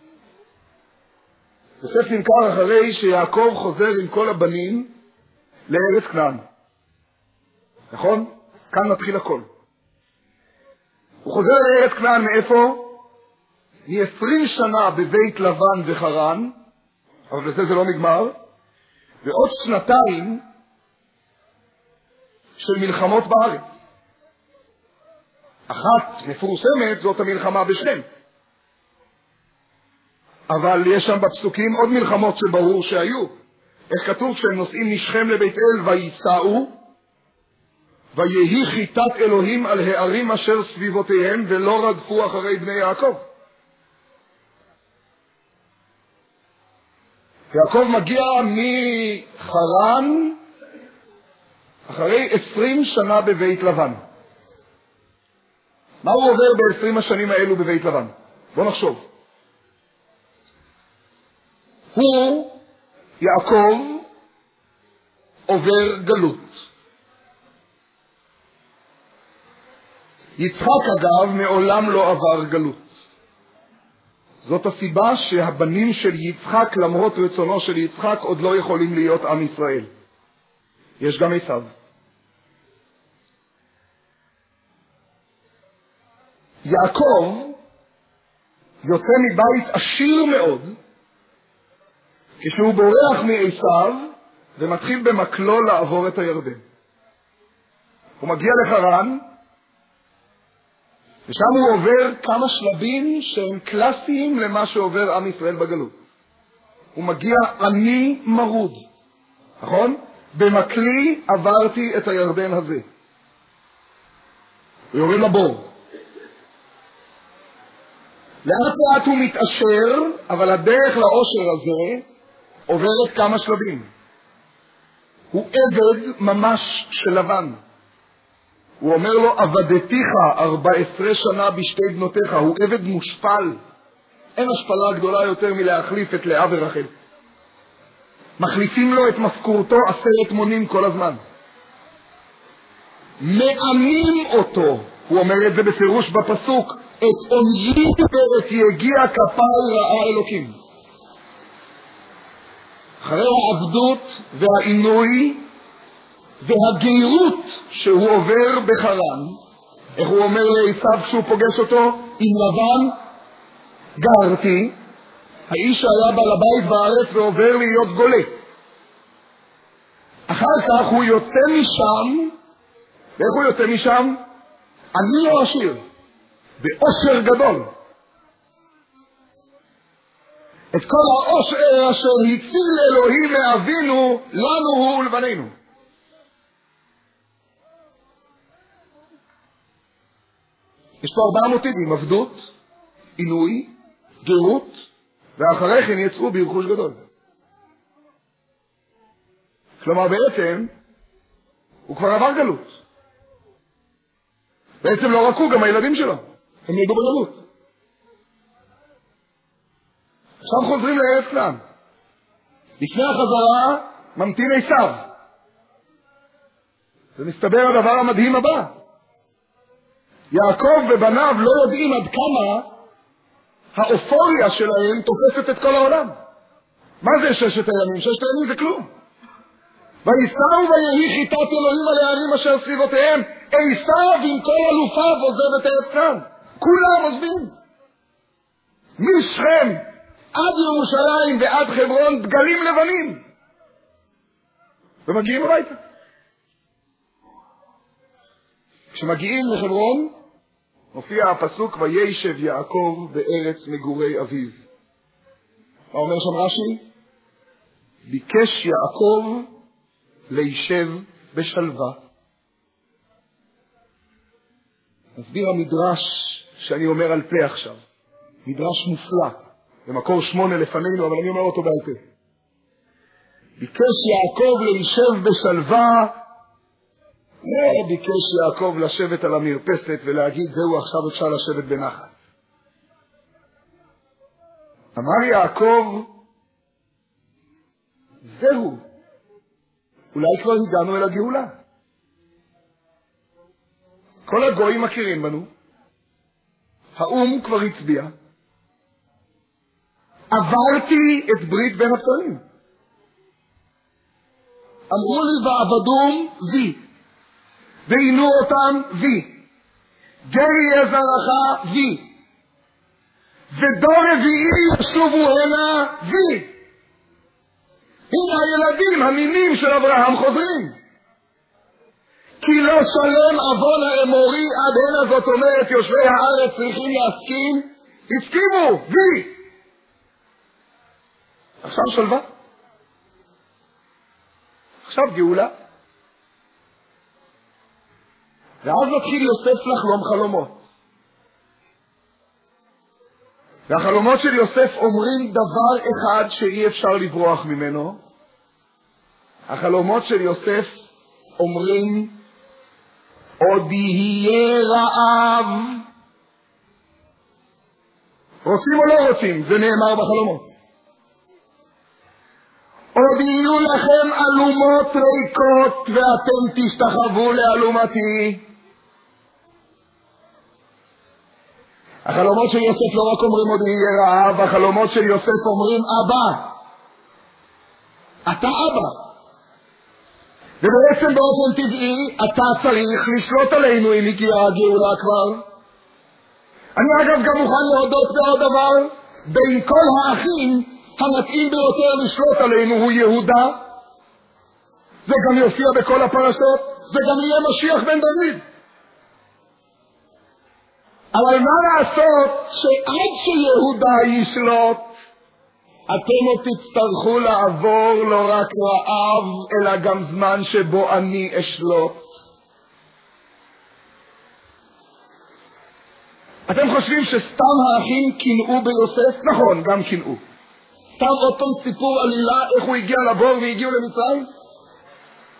S1: יוסף נמכר אחרי שיעקב חוזר עם כל הבנים לארץ כנען. נכון? כאן מתחיל הכל. הוא חוזר לארץ כנען מאיפה? מ-20 שנה בבית לבן וחרן, אבל בזה זה לא נגמר, ועוד 2 של מלחמות בארץ. אחת מפורסמת זאת המלחמה בשכם. אבל יש שם בפסוקים עוד מלחמות שברור שהיו. איך כתוב כשהם נוסעים משכם לבית אל וייסעו, ויהי חיטת אלוהים על הערים אשר סביבותיהם ולא רדפו אחרי בני יעקב. יעקב מגיע מחרן אחרי 20 שנה בבית לבן. מה הוא עובר ב-20 השנים האלו בבית לבן? בוא נחשוב. הוא, יעקב, עובר גלות. יצחק אגב מעולם לא עבר גלות. זאת הסיבה שהבנים של יצחק, למרות רצונו של יצחק, עוד לא יכולים להיות עם ישראל. יש גם עשיו. יעקב יוצא מבית עשיר מאוד, כשהוא בורח מעשיו ומתחיל במקלו לעבור את הירדן. הוא מגיע לחרן, ושם הוא עובר כמה שלבים שהם קלאסיים למה שעובר עם ישראל בגלות. הוא מגיע עני מרוד, נכון? במקלי עברתי את הירדן הזה. הוא יורד לבור. לאט לאט הוא מתעשר, אבל הדרך לאושר הזה עוברת כמה שלבים. הוא עבד ממש של לבן. הוא אומר לו, עבדתיך 14 שנה בשתי בנותיך. הוא עבד מושפל. אין השפלה גדולה יותר מלהחליף את לאה ורחל. מחליפים לו את משכורתו 10 מונים כל הזמן. מאמים אותו, הוא אומר את זה בפירוש בפסוק, את עונגי ואת יגיע כפיי ראה אלוקים. אחרי העבדות והעינוי והגיירות שהוא עובר בחרן, איך הוא אומר לעשיו כשהוא פוגש אותו? עם לבן גרתי, האיש שהיה בעל הבית בארץ ועובר להיות גולה. אחר כך הוא יוצא משם, ואיך הוא יוצא משם? אני לא עשיר, באושר גדול. את כל האושר אשר הציל אלוהים מאבינו, לנו הוא ולבנינו. יש פה 4 מוטיבים, עבדות, עינוי, גרות, ואחרי כן יצאו ברכוש גדול. כלומר בעצם, הוא כבר עבר גלות. בעצם לא רק הוא, גם הילדים שלו. הם נולדו בגלות. עכשיו חוזרים לארץ כנען. לפני החזרה ממתין עשיו. ומסתבר הדבר המדהים הבא. יעקב ובניו לא יודעים עד כמה האופוריה שלהם תופסת את כל העולם. מה זה 6 הימים? 6 הימים זה כלום. ויסעו ויהי חיטת אלוהים על הערים אשר סביבותיהם. עשיו עם כל אלופיו עוזב את ארץ כנען. כולם עוזבים. משכם עד ירושלים ועד חברון דגלים לבנים. ומגיעים הביתה. כשמגיעים לחברון מופיע הפסוק וישב יעקב בארץ מגורי אביו. מה אומר שם רש"י? ביקש יעקב לישב בשלווה. מסביר המדרש שאני אומר על פה עכשיו, מדרש מופלא, במקור 8 לפנינו, אבל אני אומר אותו בעל פה. ביקש יעקב לישב בשלווה, לא ביקש יעקב לשבת על המרפסת ולהגיד זהו עכשיו אפשר לשבת בנחת. אמר יעקב, זהו, אולי כבר הגענו אל הגאולה. כל הגויים מכירים בנו, האום כבר הצביע, עברתי את ברית בין הבתרים. אמרו לי ועבדום וי, ועינו אותם וי, גרי יהיה זרעך וי, ודור רביעי ישובו הנה וי. הנה הילדים, הנינים של אברהם חוזרים. כי לא שלם אבון האמורי עד הנה, זאת אומרת יושבי הארץ צריכים להסכים, הסכימו, וי. עכשיו שלווה. עכשיו גאולה. ואז מתחיל יוסף לחלום חלומות. והחלומות של יוסף אומרים דבר אחד שאי אפשר לברוח ממנו. החלומות של יוסף אומרים עוד יהיה רעב. רוצים או לא רוצים? זה נאמר בחלומות. עוד יהיו לכם אלומות ריקות ואתם תשתחוו לאלומתי. החלומות של יוסף לא רק אומרים עוד יהיה רעב, החלומות של יוסף אומרים אבא, אתה אבא. ובעצם באופן טבעי אתה צריך לשלוט עלינו אם הגיעה הגאולה כבר. אני אגב גם מוכן להודות בעוד דבר, בין כל האחים המתאים ביותר לשלוט עלינו הוא יהודה. זה גם יופיע בכל הפרשות, זה גם יהיה משיח בן דוד. אבל מה לעשות שעד שיהודה ישלוט אתם עוד תצטרכו לעבור לא רק רעב אלא גם זמן שבו אני אשלוט. אתם חושבים שסתם האחים קינאו ביוסף? נכון, גם קינאו. סתם עוד פעם סיפור עלילה איך הוא הגיע לבור והגיעו למצרים?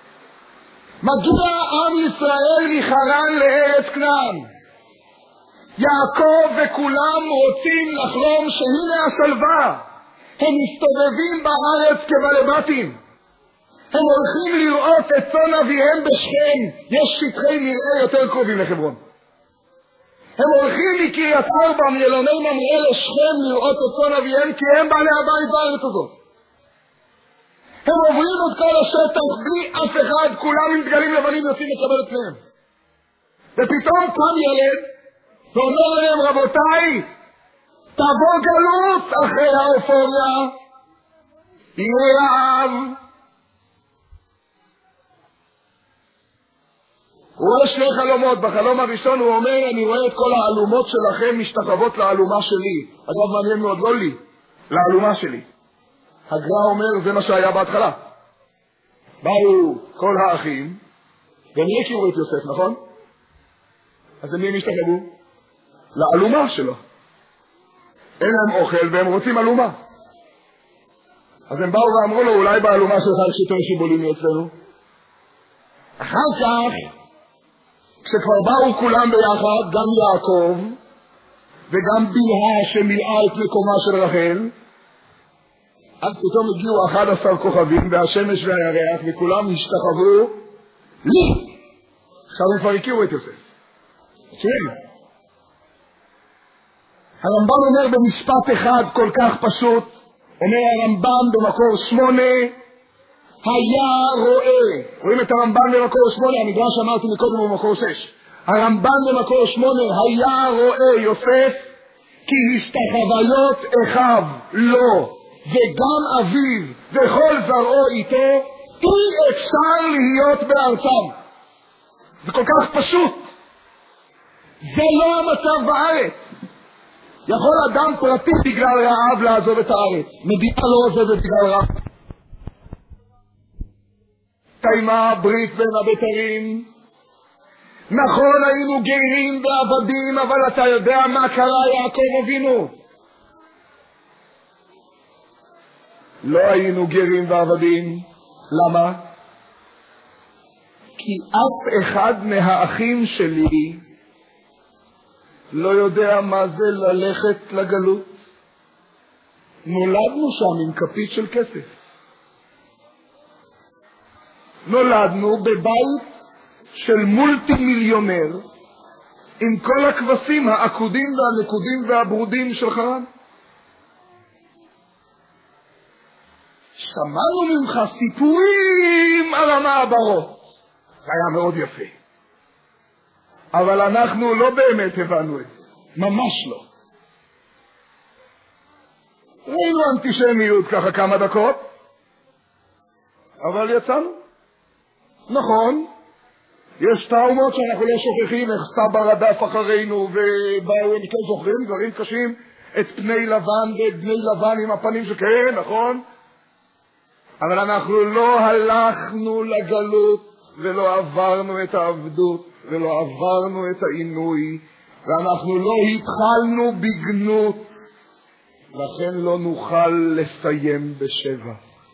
S1: מגיע עם ישראל מחרן לארץ כנען. יעקב וכולם רוצים לחלום שהנה השלווה. הם מסתובבים בארץ כבלבטים. הם הולכים לראות את צאן אביהם בשכם. יש שטחי מרעה יותר קרובים לחברון. הם הולכים מקריית ארבע, מאלוני ממראה לשכם לראות את צאן אביהם, כי הם בעלי הבית בארץ הזאת. הם עוברים את כל השטח בלי אף אחד, כולם עם דגלים לבנים יוצאים לקבל את פניהם. ופתאום קם ילד ואומר להם, רבותיי, תבוא גלות אחרי האופוריה, יהיה רעב. הוא רואה שני חלומות. בחלום הראשון הוא אומר, אני רואה את כל האלומות שלכם משתחוות לאלומה שלי. אגב, מעניין מאוד, לא לי, לאלומה שלי. הגר"א אומר, זה מה שהיה בהתחלה. באו כל האחים, והם הכירו את יוסף, נכון? אז הם משתחוו לאלומה שלו. אין להם אוכל והם רוצים אלומה. אז הם באו ואמרו לו, אולי באלומה שלך יש יותר שיבולים מאצלנו. אחר כך, כשכבר באו כולם ביחד, גם יעקב וגם בלהה שמילאה את מקומה של רחל, אז פתאום הגיעו 11 כוכבים והשמש והירח וכולם השתחוו לי. עכשיו הם כבר הכירו את יוסף. כן. הרמב"ם אומר במשפט אחד כל כך פשוט, אומר הרמב"ם במקור 8, היה רואה. רואים את הרמב"ם במקור 8, המדרש אמרתי מקודם הוא במקור 6. הרמב"ם במקור 8, היה רואה יוסף כי השתחוויות אחיו לו וגם אביו וכל זרעו איתו, אי אפשר להיות בארצם. זה כל כך פשוט. זה לא המצב בארץ. יכול אדם פרטי בגלל רעב לעזוב את הארץ. מדינה לא עוזבת בגלל רעב. קיימה ברית בין הבתרים. נכון, היינו גרים ועבדים, אבל אתה יודע מה קרה יעקב אבינו? לא היינו גרים ועבדים. למה? כי אף אחד מהאחים שלי לא יודע מה זה ללכת לגלות. נולדנו שם עם כפית של כסף. נולדנו בבית של מולטי מיליונר עם כל הכבשים העקודים והנקודים והברודים של חרן. שמענו ממך סיפורים על המעברות. זה היה מאוד יפה. אבל אנחנו לא באמת הבנו את זה. ממש לא. ראינו אנטישמיות ככה כמה דקות, אבל יצאנו. נכון, יש טראומות שאנחנו לא שוכחים, איך סבא רדף אחרינו ובאו, הם כן זוכרים דברים קשים, את פני לבן ואת בני לבן עם הפנים שכן, נכון? אבל אנחנו לא הלכנו לגלות ולא עברנו את העבדות ולא עברנו את העינוי, ואנחנו לא התחלנו בגנות, לכן לא נוכל לסיים בשבע.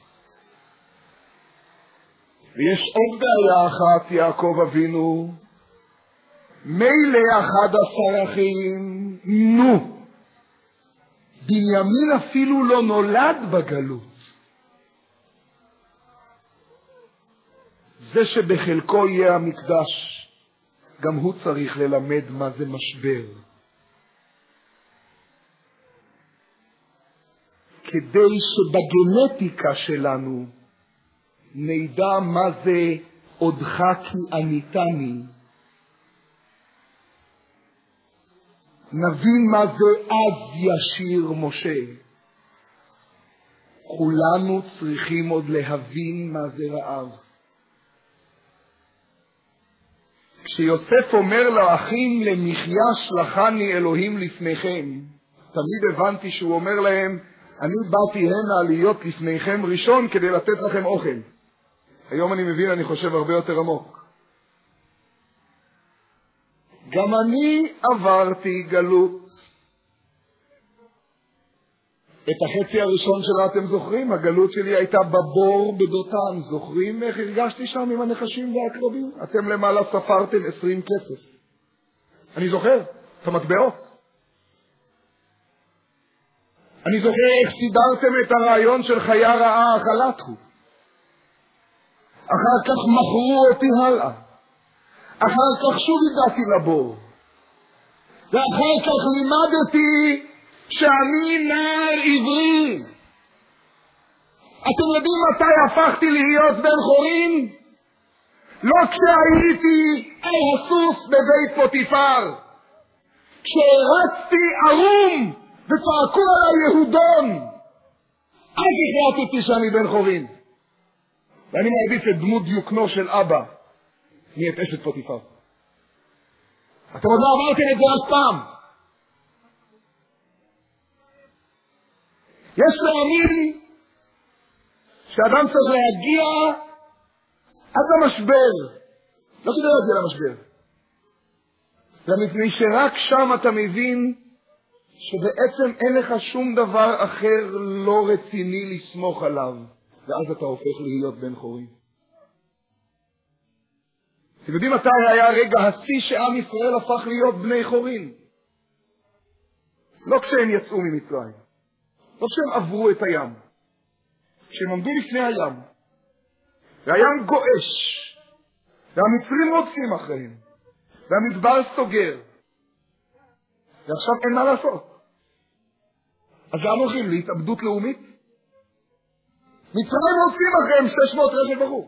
S1: ויש עוד בעיה אחת, יעקב אבינו, מילא 11 אחים, נו, בנימין אפילו לא נולד בגלות. זה שבחלקו יהיה המקדש, גם הוא צריך ללמד מה זה משבר. כדי שבגנטיקה שלנו נדע מה זה עודך כי עניתני, נבין מה זה אז ישיר משה. כולנו צריכים עוד להבין מה זה רעב. כשיוסף אומר לאחים למחיה שלחני אלוהים לפניכם, תמיד הבנתי שהוא אומר להם, אני באתי הנה להיות לפניכם ראשון כדי לתת לכם אוכל. היום אני מבין, אני חושב הרבה יותר עמוק. גם אני עברתי גלות. את החצי הראשון שלה אתם זוכרים? הגלות שלי הייתה בבור בדותן. זוכרים איך הרגשתי שם עם הנחשים והעקרבים? אתם למעלה ספרתם 20 כסף. אני זוכר. את המטבעות. אני זוכר איך סידרתם את הרעיון של חיה רעה, חלתו. אחר כך מכרו אותי הלאה. אחר כך שוב הגעתי לבור. ואחר כך לימדתי שאני נער עברי. אתם יודעים מתי הפכתי להיות בן חורין? לא כשהייתי על הסוס בבית פוטיפר. כשהרצתי ערום וצעקו עליי יהודון. אז החלטתי שאני בן חורין. ואני מעדיף את דמות דיוקנו של אבא מאת אשת פוטיפר. אתם עוד לא אמרתם את זה אף פעם. יש להאמין שאדם צריך להגיע עד המשבר. לא כדי להגיע למשבר. זה מפני שרק שם אתה מבין שבעצם אין לך שום דבר אחר לא רציני לסמוך עליו. ואז אתה הופך להיות בן חורין. אתם יודעים מתי היה רגע השיא שעם ישראל הפך להיות בני חורין? לא כשהם יצאו ממצרים. לא כשהם עברו את הים. כשהם עמדו לפני הים. והים גועש. והמצרים רודפים אחריהם. והמדבר סוגר. ועכשיו אין מה לעשות. אז לאן הולכים? להתאבדות לאומית? מצרים רודפים אחריהם 600 רכב ברור.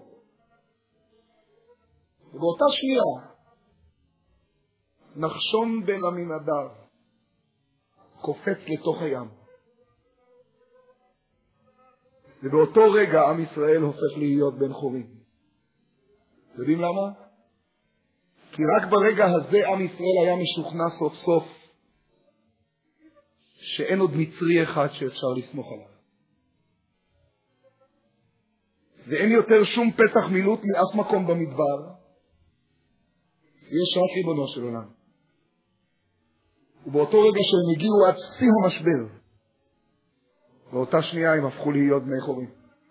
S1: ובאותה שנייה נחשון בן עמינדב קופץ לתוך הים. ובאותו רגע עם ישראל הופך להיות בן חורין. יודעים למה? כי רק ברגע הזה עם ישראל היה משוכנע סוף סוף שאין עוד מצרי אחד שאפשר לסמוך עליו. ואין יותר שום פתח מילוט מאף מקום במדבר. יש רק ריבונו של עולם. ובאותו רגע שהם הגיעו עד שיא המשבר, באותה שנייה הם הפכו להיות בני חורין.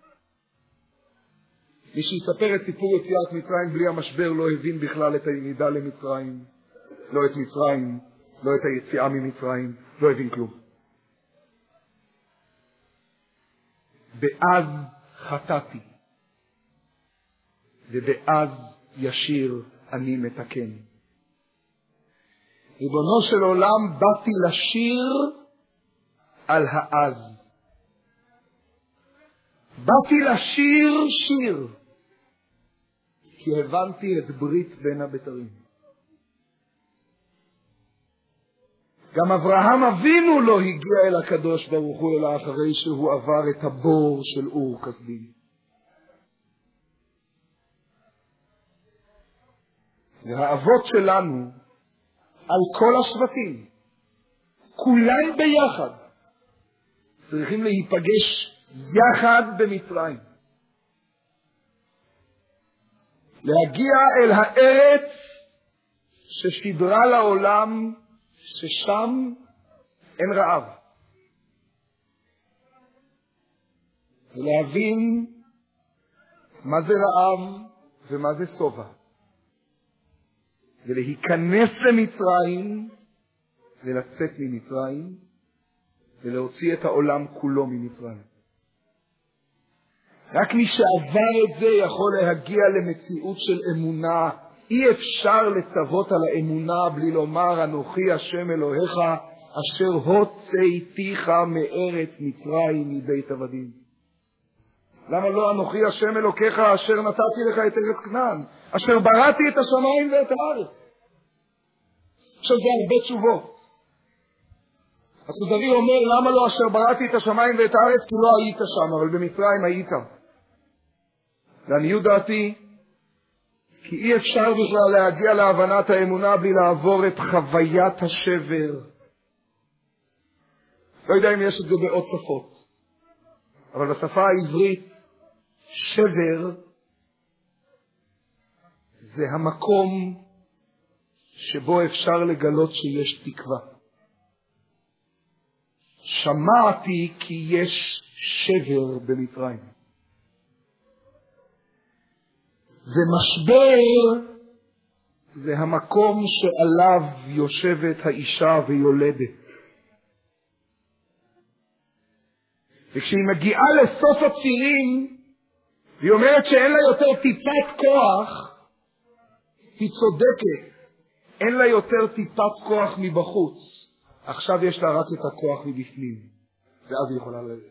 S1: מי שיספר את סיפור יציאת מצרים בלי המשבר לא הבין בכלל את הירידה למצרים, לא את מצרים, לא את היציאה ממצרים, לא הבין כלום. באז חטאתי, ובאז ישיר אני מתקן. ריבונו של עולם, באתי לשיר על האז. באתי לשיר שיר, כי הבנתי את ברית בין הבתרים. גם אברהם אבינו לא הגיע אל הקדוש ברוך הוא אלא אחרי שהוא עבר את הבור של אור כסדים. והאבות שלנו על כל השבטים, כולם ביחד, צריכים להיפגש יחד במצרים. להגיע אל הארץ ששידרה לעולם ששם אין רעב. ולהבין מה זה רעב ומה זה סובה. ולהיכנס למצרים ולצאת ממצרים ולהוציא את העולם כולו ממצרים. רק מי שעבר את זה יכול להגיע למציאות של אמונה. אי אפשר לצוות על האמונה בלי לומר אנוכי השם אלוהיך אשר הוצאתיך מארץ מצרים מבית עבדים. למה לא אנוכי השם אלוקיך אשר נתתי לך את ארץ כנען, אשר בראתי את השמיים ואת הארץ? עכשיו זה הרבה תשובות. הכוזרי אומר למה לא אשר בראתי את השמיים ואת הארץ, כי לא היית שם, אבל במצרים היית. לעניות דעתי, כי אי אפשר בכלל להגיע להבנת האמונה בלי לעבור את חוויית השבר. לא יודע אם יש את זה בעוד שפות, אבל בשפה העברית שבר זה המקום שבו אפשר לגלות שיש תקווה. שמעתי כי יש שבר במצרים. ומשבר זה המקום שעליו יושבת האישה ויולדת. וכשהיא מגיעה לסוף הצירים, והיא אומרת שאין לה יותר טיפת כוח, היא צודקת. אין לה יותר טיפת כוח מבחוץ. עכשיו יש לה רק את הכוח מבפנים. ואז היא יכולה לרדת.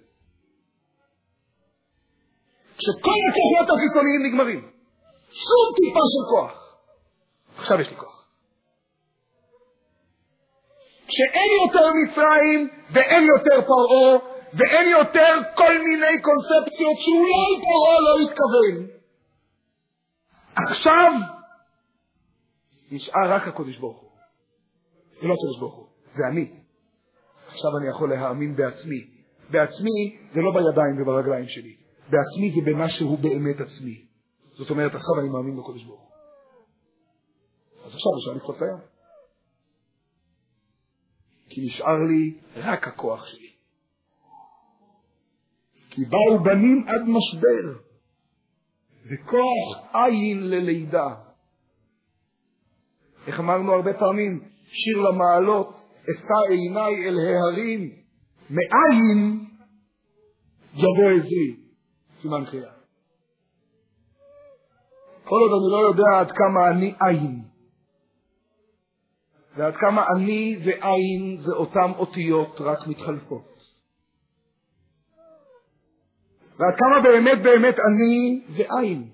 S1: כשכל הכוחות החיצוניים נגמרים, שום טיפה של כוח. עכשיו יש לי כוח. כשאין יותר מצרים, ואין יותר פרעה, ואין יותר כל מיני קונספציות שאולי פרעה לא התכוון. עכשיו נשאר רק הקודש ברוך הוא. זה לא הקודש ברוך הוא, זה אני. עכשיו אני יכול להאמין בעצמי. בעצמי זה לא בידיים וברגליים שלי. בעצמי זה במה שהוא באמת עצמי. זאת אומרת, עכשיו אני מאמין בקודש ברוך הוא. אז עכשיו אפשר לקפוץ לים. כי נשאר לי רק הכוח שלי. כי באו בנים עד משבר, וכוח עין ללידה. איך אמרנו הרבה פעמים, שיר למעלות, אשא עיניי אל ההרים, מאין יבוא עזרי. סימן קריאה. כל עוד אני לא יודע עד כמה אני עין, ועד כמה אני ועין זה אותם אותיות רק מתחלפות. ועד כמה באמת באמת אני ועין.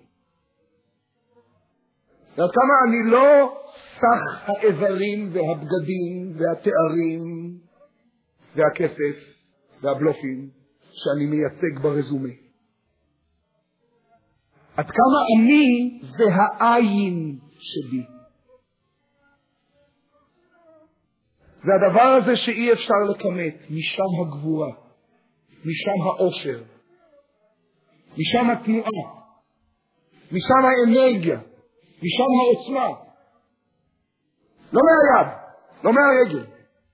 S1: ועד כמה אני לא סך האיברים והבגדים והתארים והכסף והבלופים שאני מייצג ברזומה. עד כמה אני זה העין שלי. זה הדבר הזה שאי אפשר לכמת, משם הגבורה, משם האושר, משם התנועה, משם האנרגיה, משם העוצמה. לא מהיד, לא מהרגל.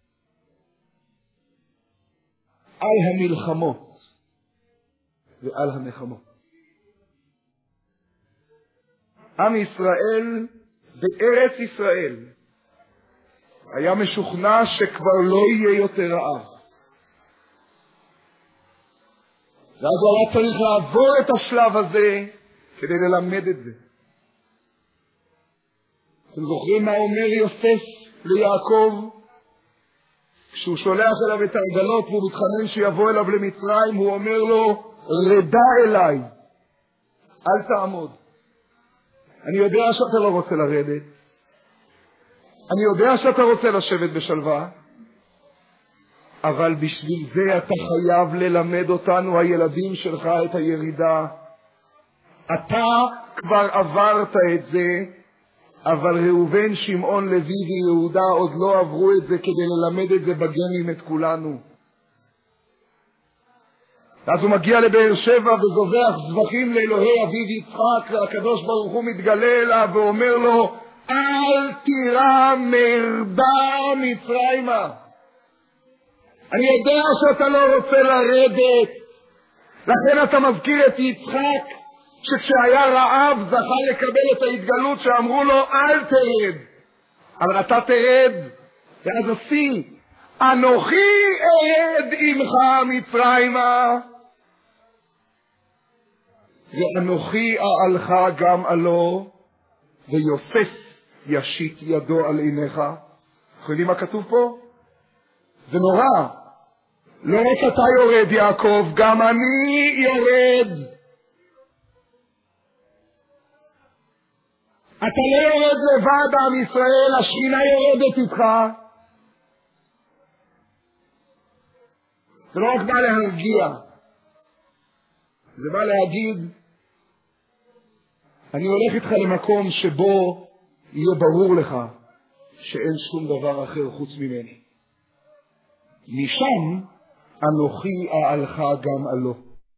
S1: על המלחמות ועל הנחמות. עם ישראל בארץ ישראל היה משוכנע שכבר לא יהיה יותר רעב. ואז הוא היה צריך לעבור את השלב הזה כדי ללמד את זה. אתם זוכרים מה אומר יוסף ליעקב? כשהוא שולח אליו את העגלות והוא מתחנן שיבוא אליו למצרים, הוא אומר לו, רדה אליי, אל תעמוד. אני יודע שאתה לא רוצה לרדת. אני יודע שאתה רוצה לשבת בשלווה. אבל בשביל זה אתה חייב ללמד אותנו, הילדים שלך, את הירידה. אתה כבר עברת את זה, אבל ראובן, שמעון, לוי ויהודה עוד לא עברו את זה כדי ללמד את זה בגנים את כולנו. אז הוא מגיע לבאר שבע וזובח זבחים לאלוהי אביו יצחק, והקדוש ברוך הוא מתגלה אליו ואומר לו, אל תירא מרדה מצרימה. אני יודע שאתה לא רוצה לרדת, לכן אתה מזכיר את יצחק, שכשהיה רעב זכה לקבל את ההתגלות שאמרו לו אל תרד, אבל אתה תרד. ואז עשי, אנוכי ארד עמך מצרימה, ואנוכי אעלך גם עלו, ויוסף ישית ידו על עיניך. אנחנו יודעים מה כתוב פה? זה נורא. לא רק אתה יורד יעקב, גם אני יורד. אתה לא יורד לבד עם ישראל, השכינה יורדת איתך. זה לא רק בא להרגיע, זה בא להגיד, אני הולך איתך למקום שבו יהיה ברור לך שאין שום דבר אחר חוץ ממני. משם אנוכי אעלך גם עלו.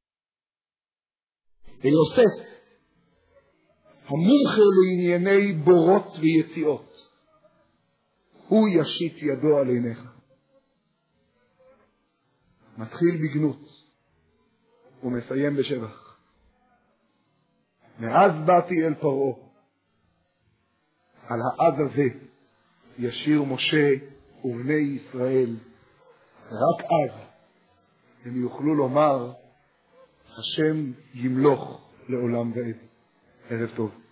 S1: ויוסף, המומחה לענייני בורות ויציאות, הוא ישית ידו על עיניך. מתחיל בגנות ומסיים בשבח. מאז באתי אל פרעה, על העד הזה ישיר משה ובני ישראל. רק אז הם יוכלו לומר, השם ימלוך לעולם ועד. ערב טוב.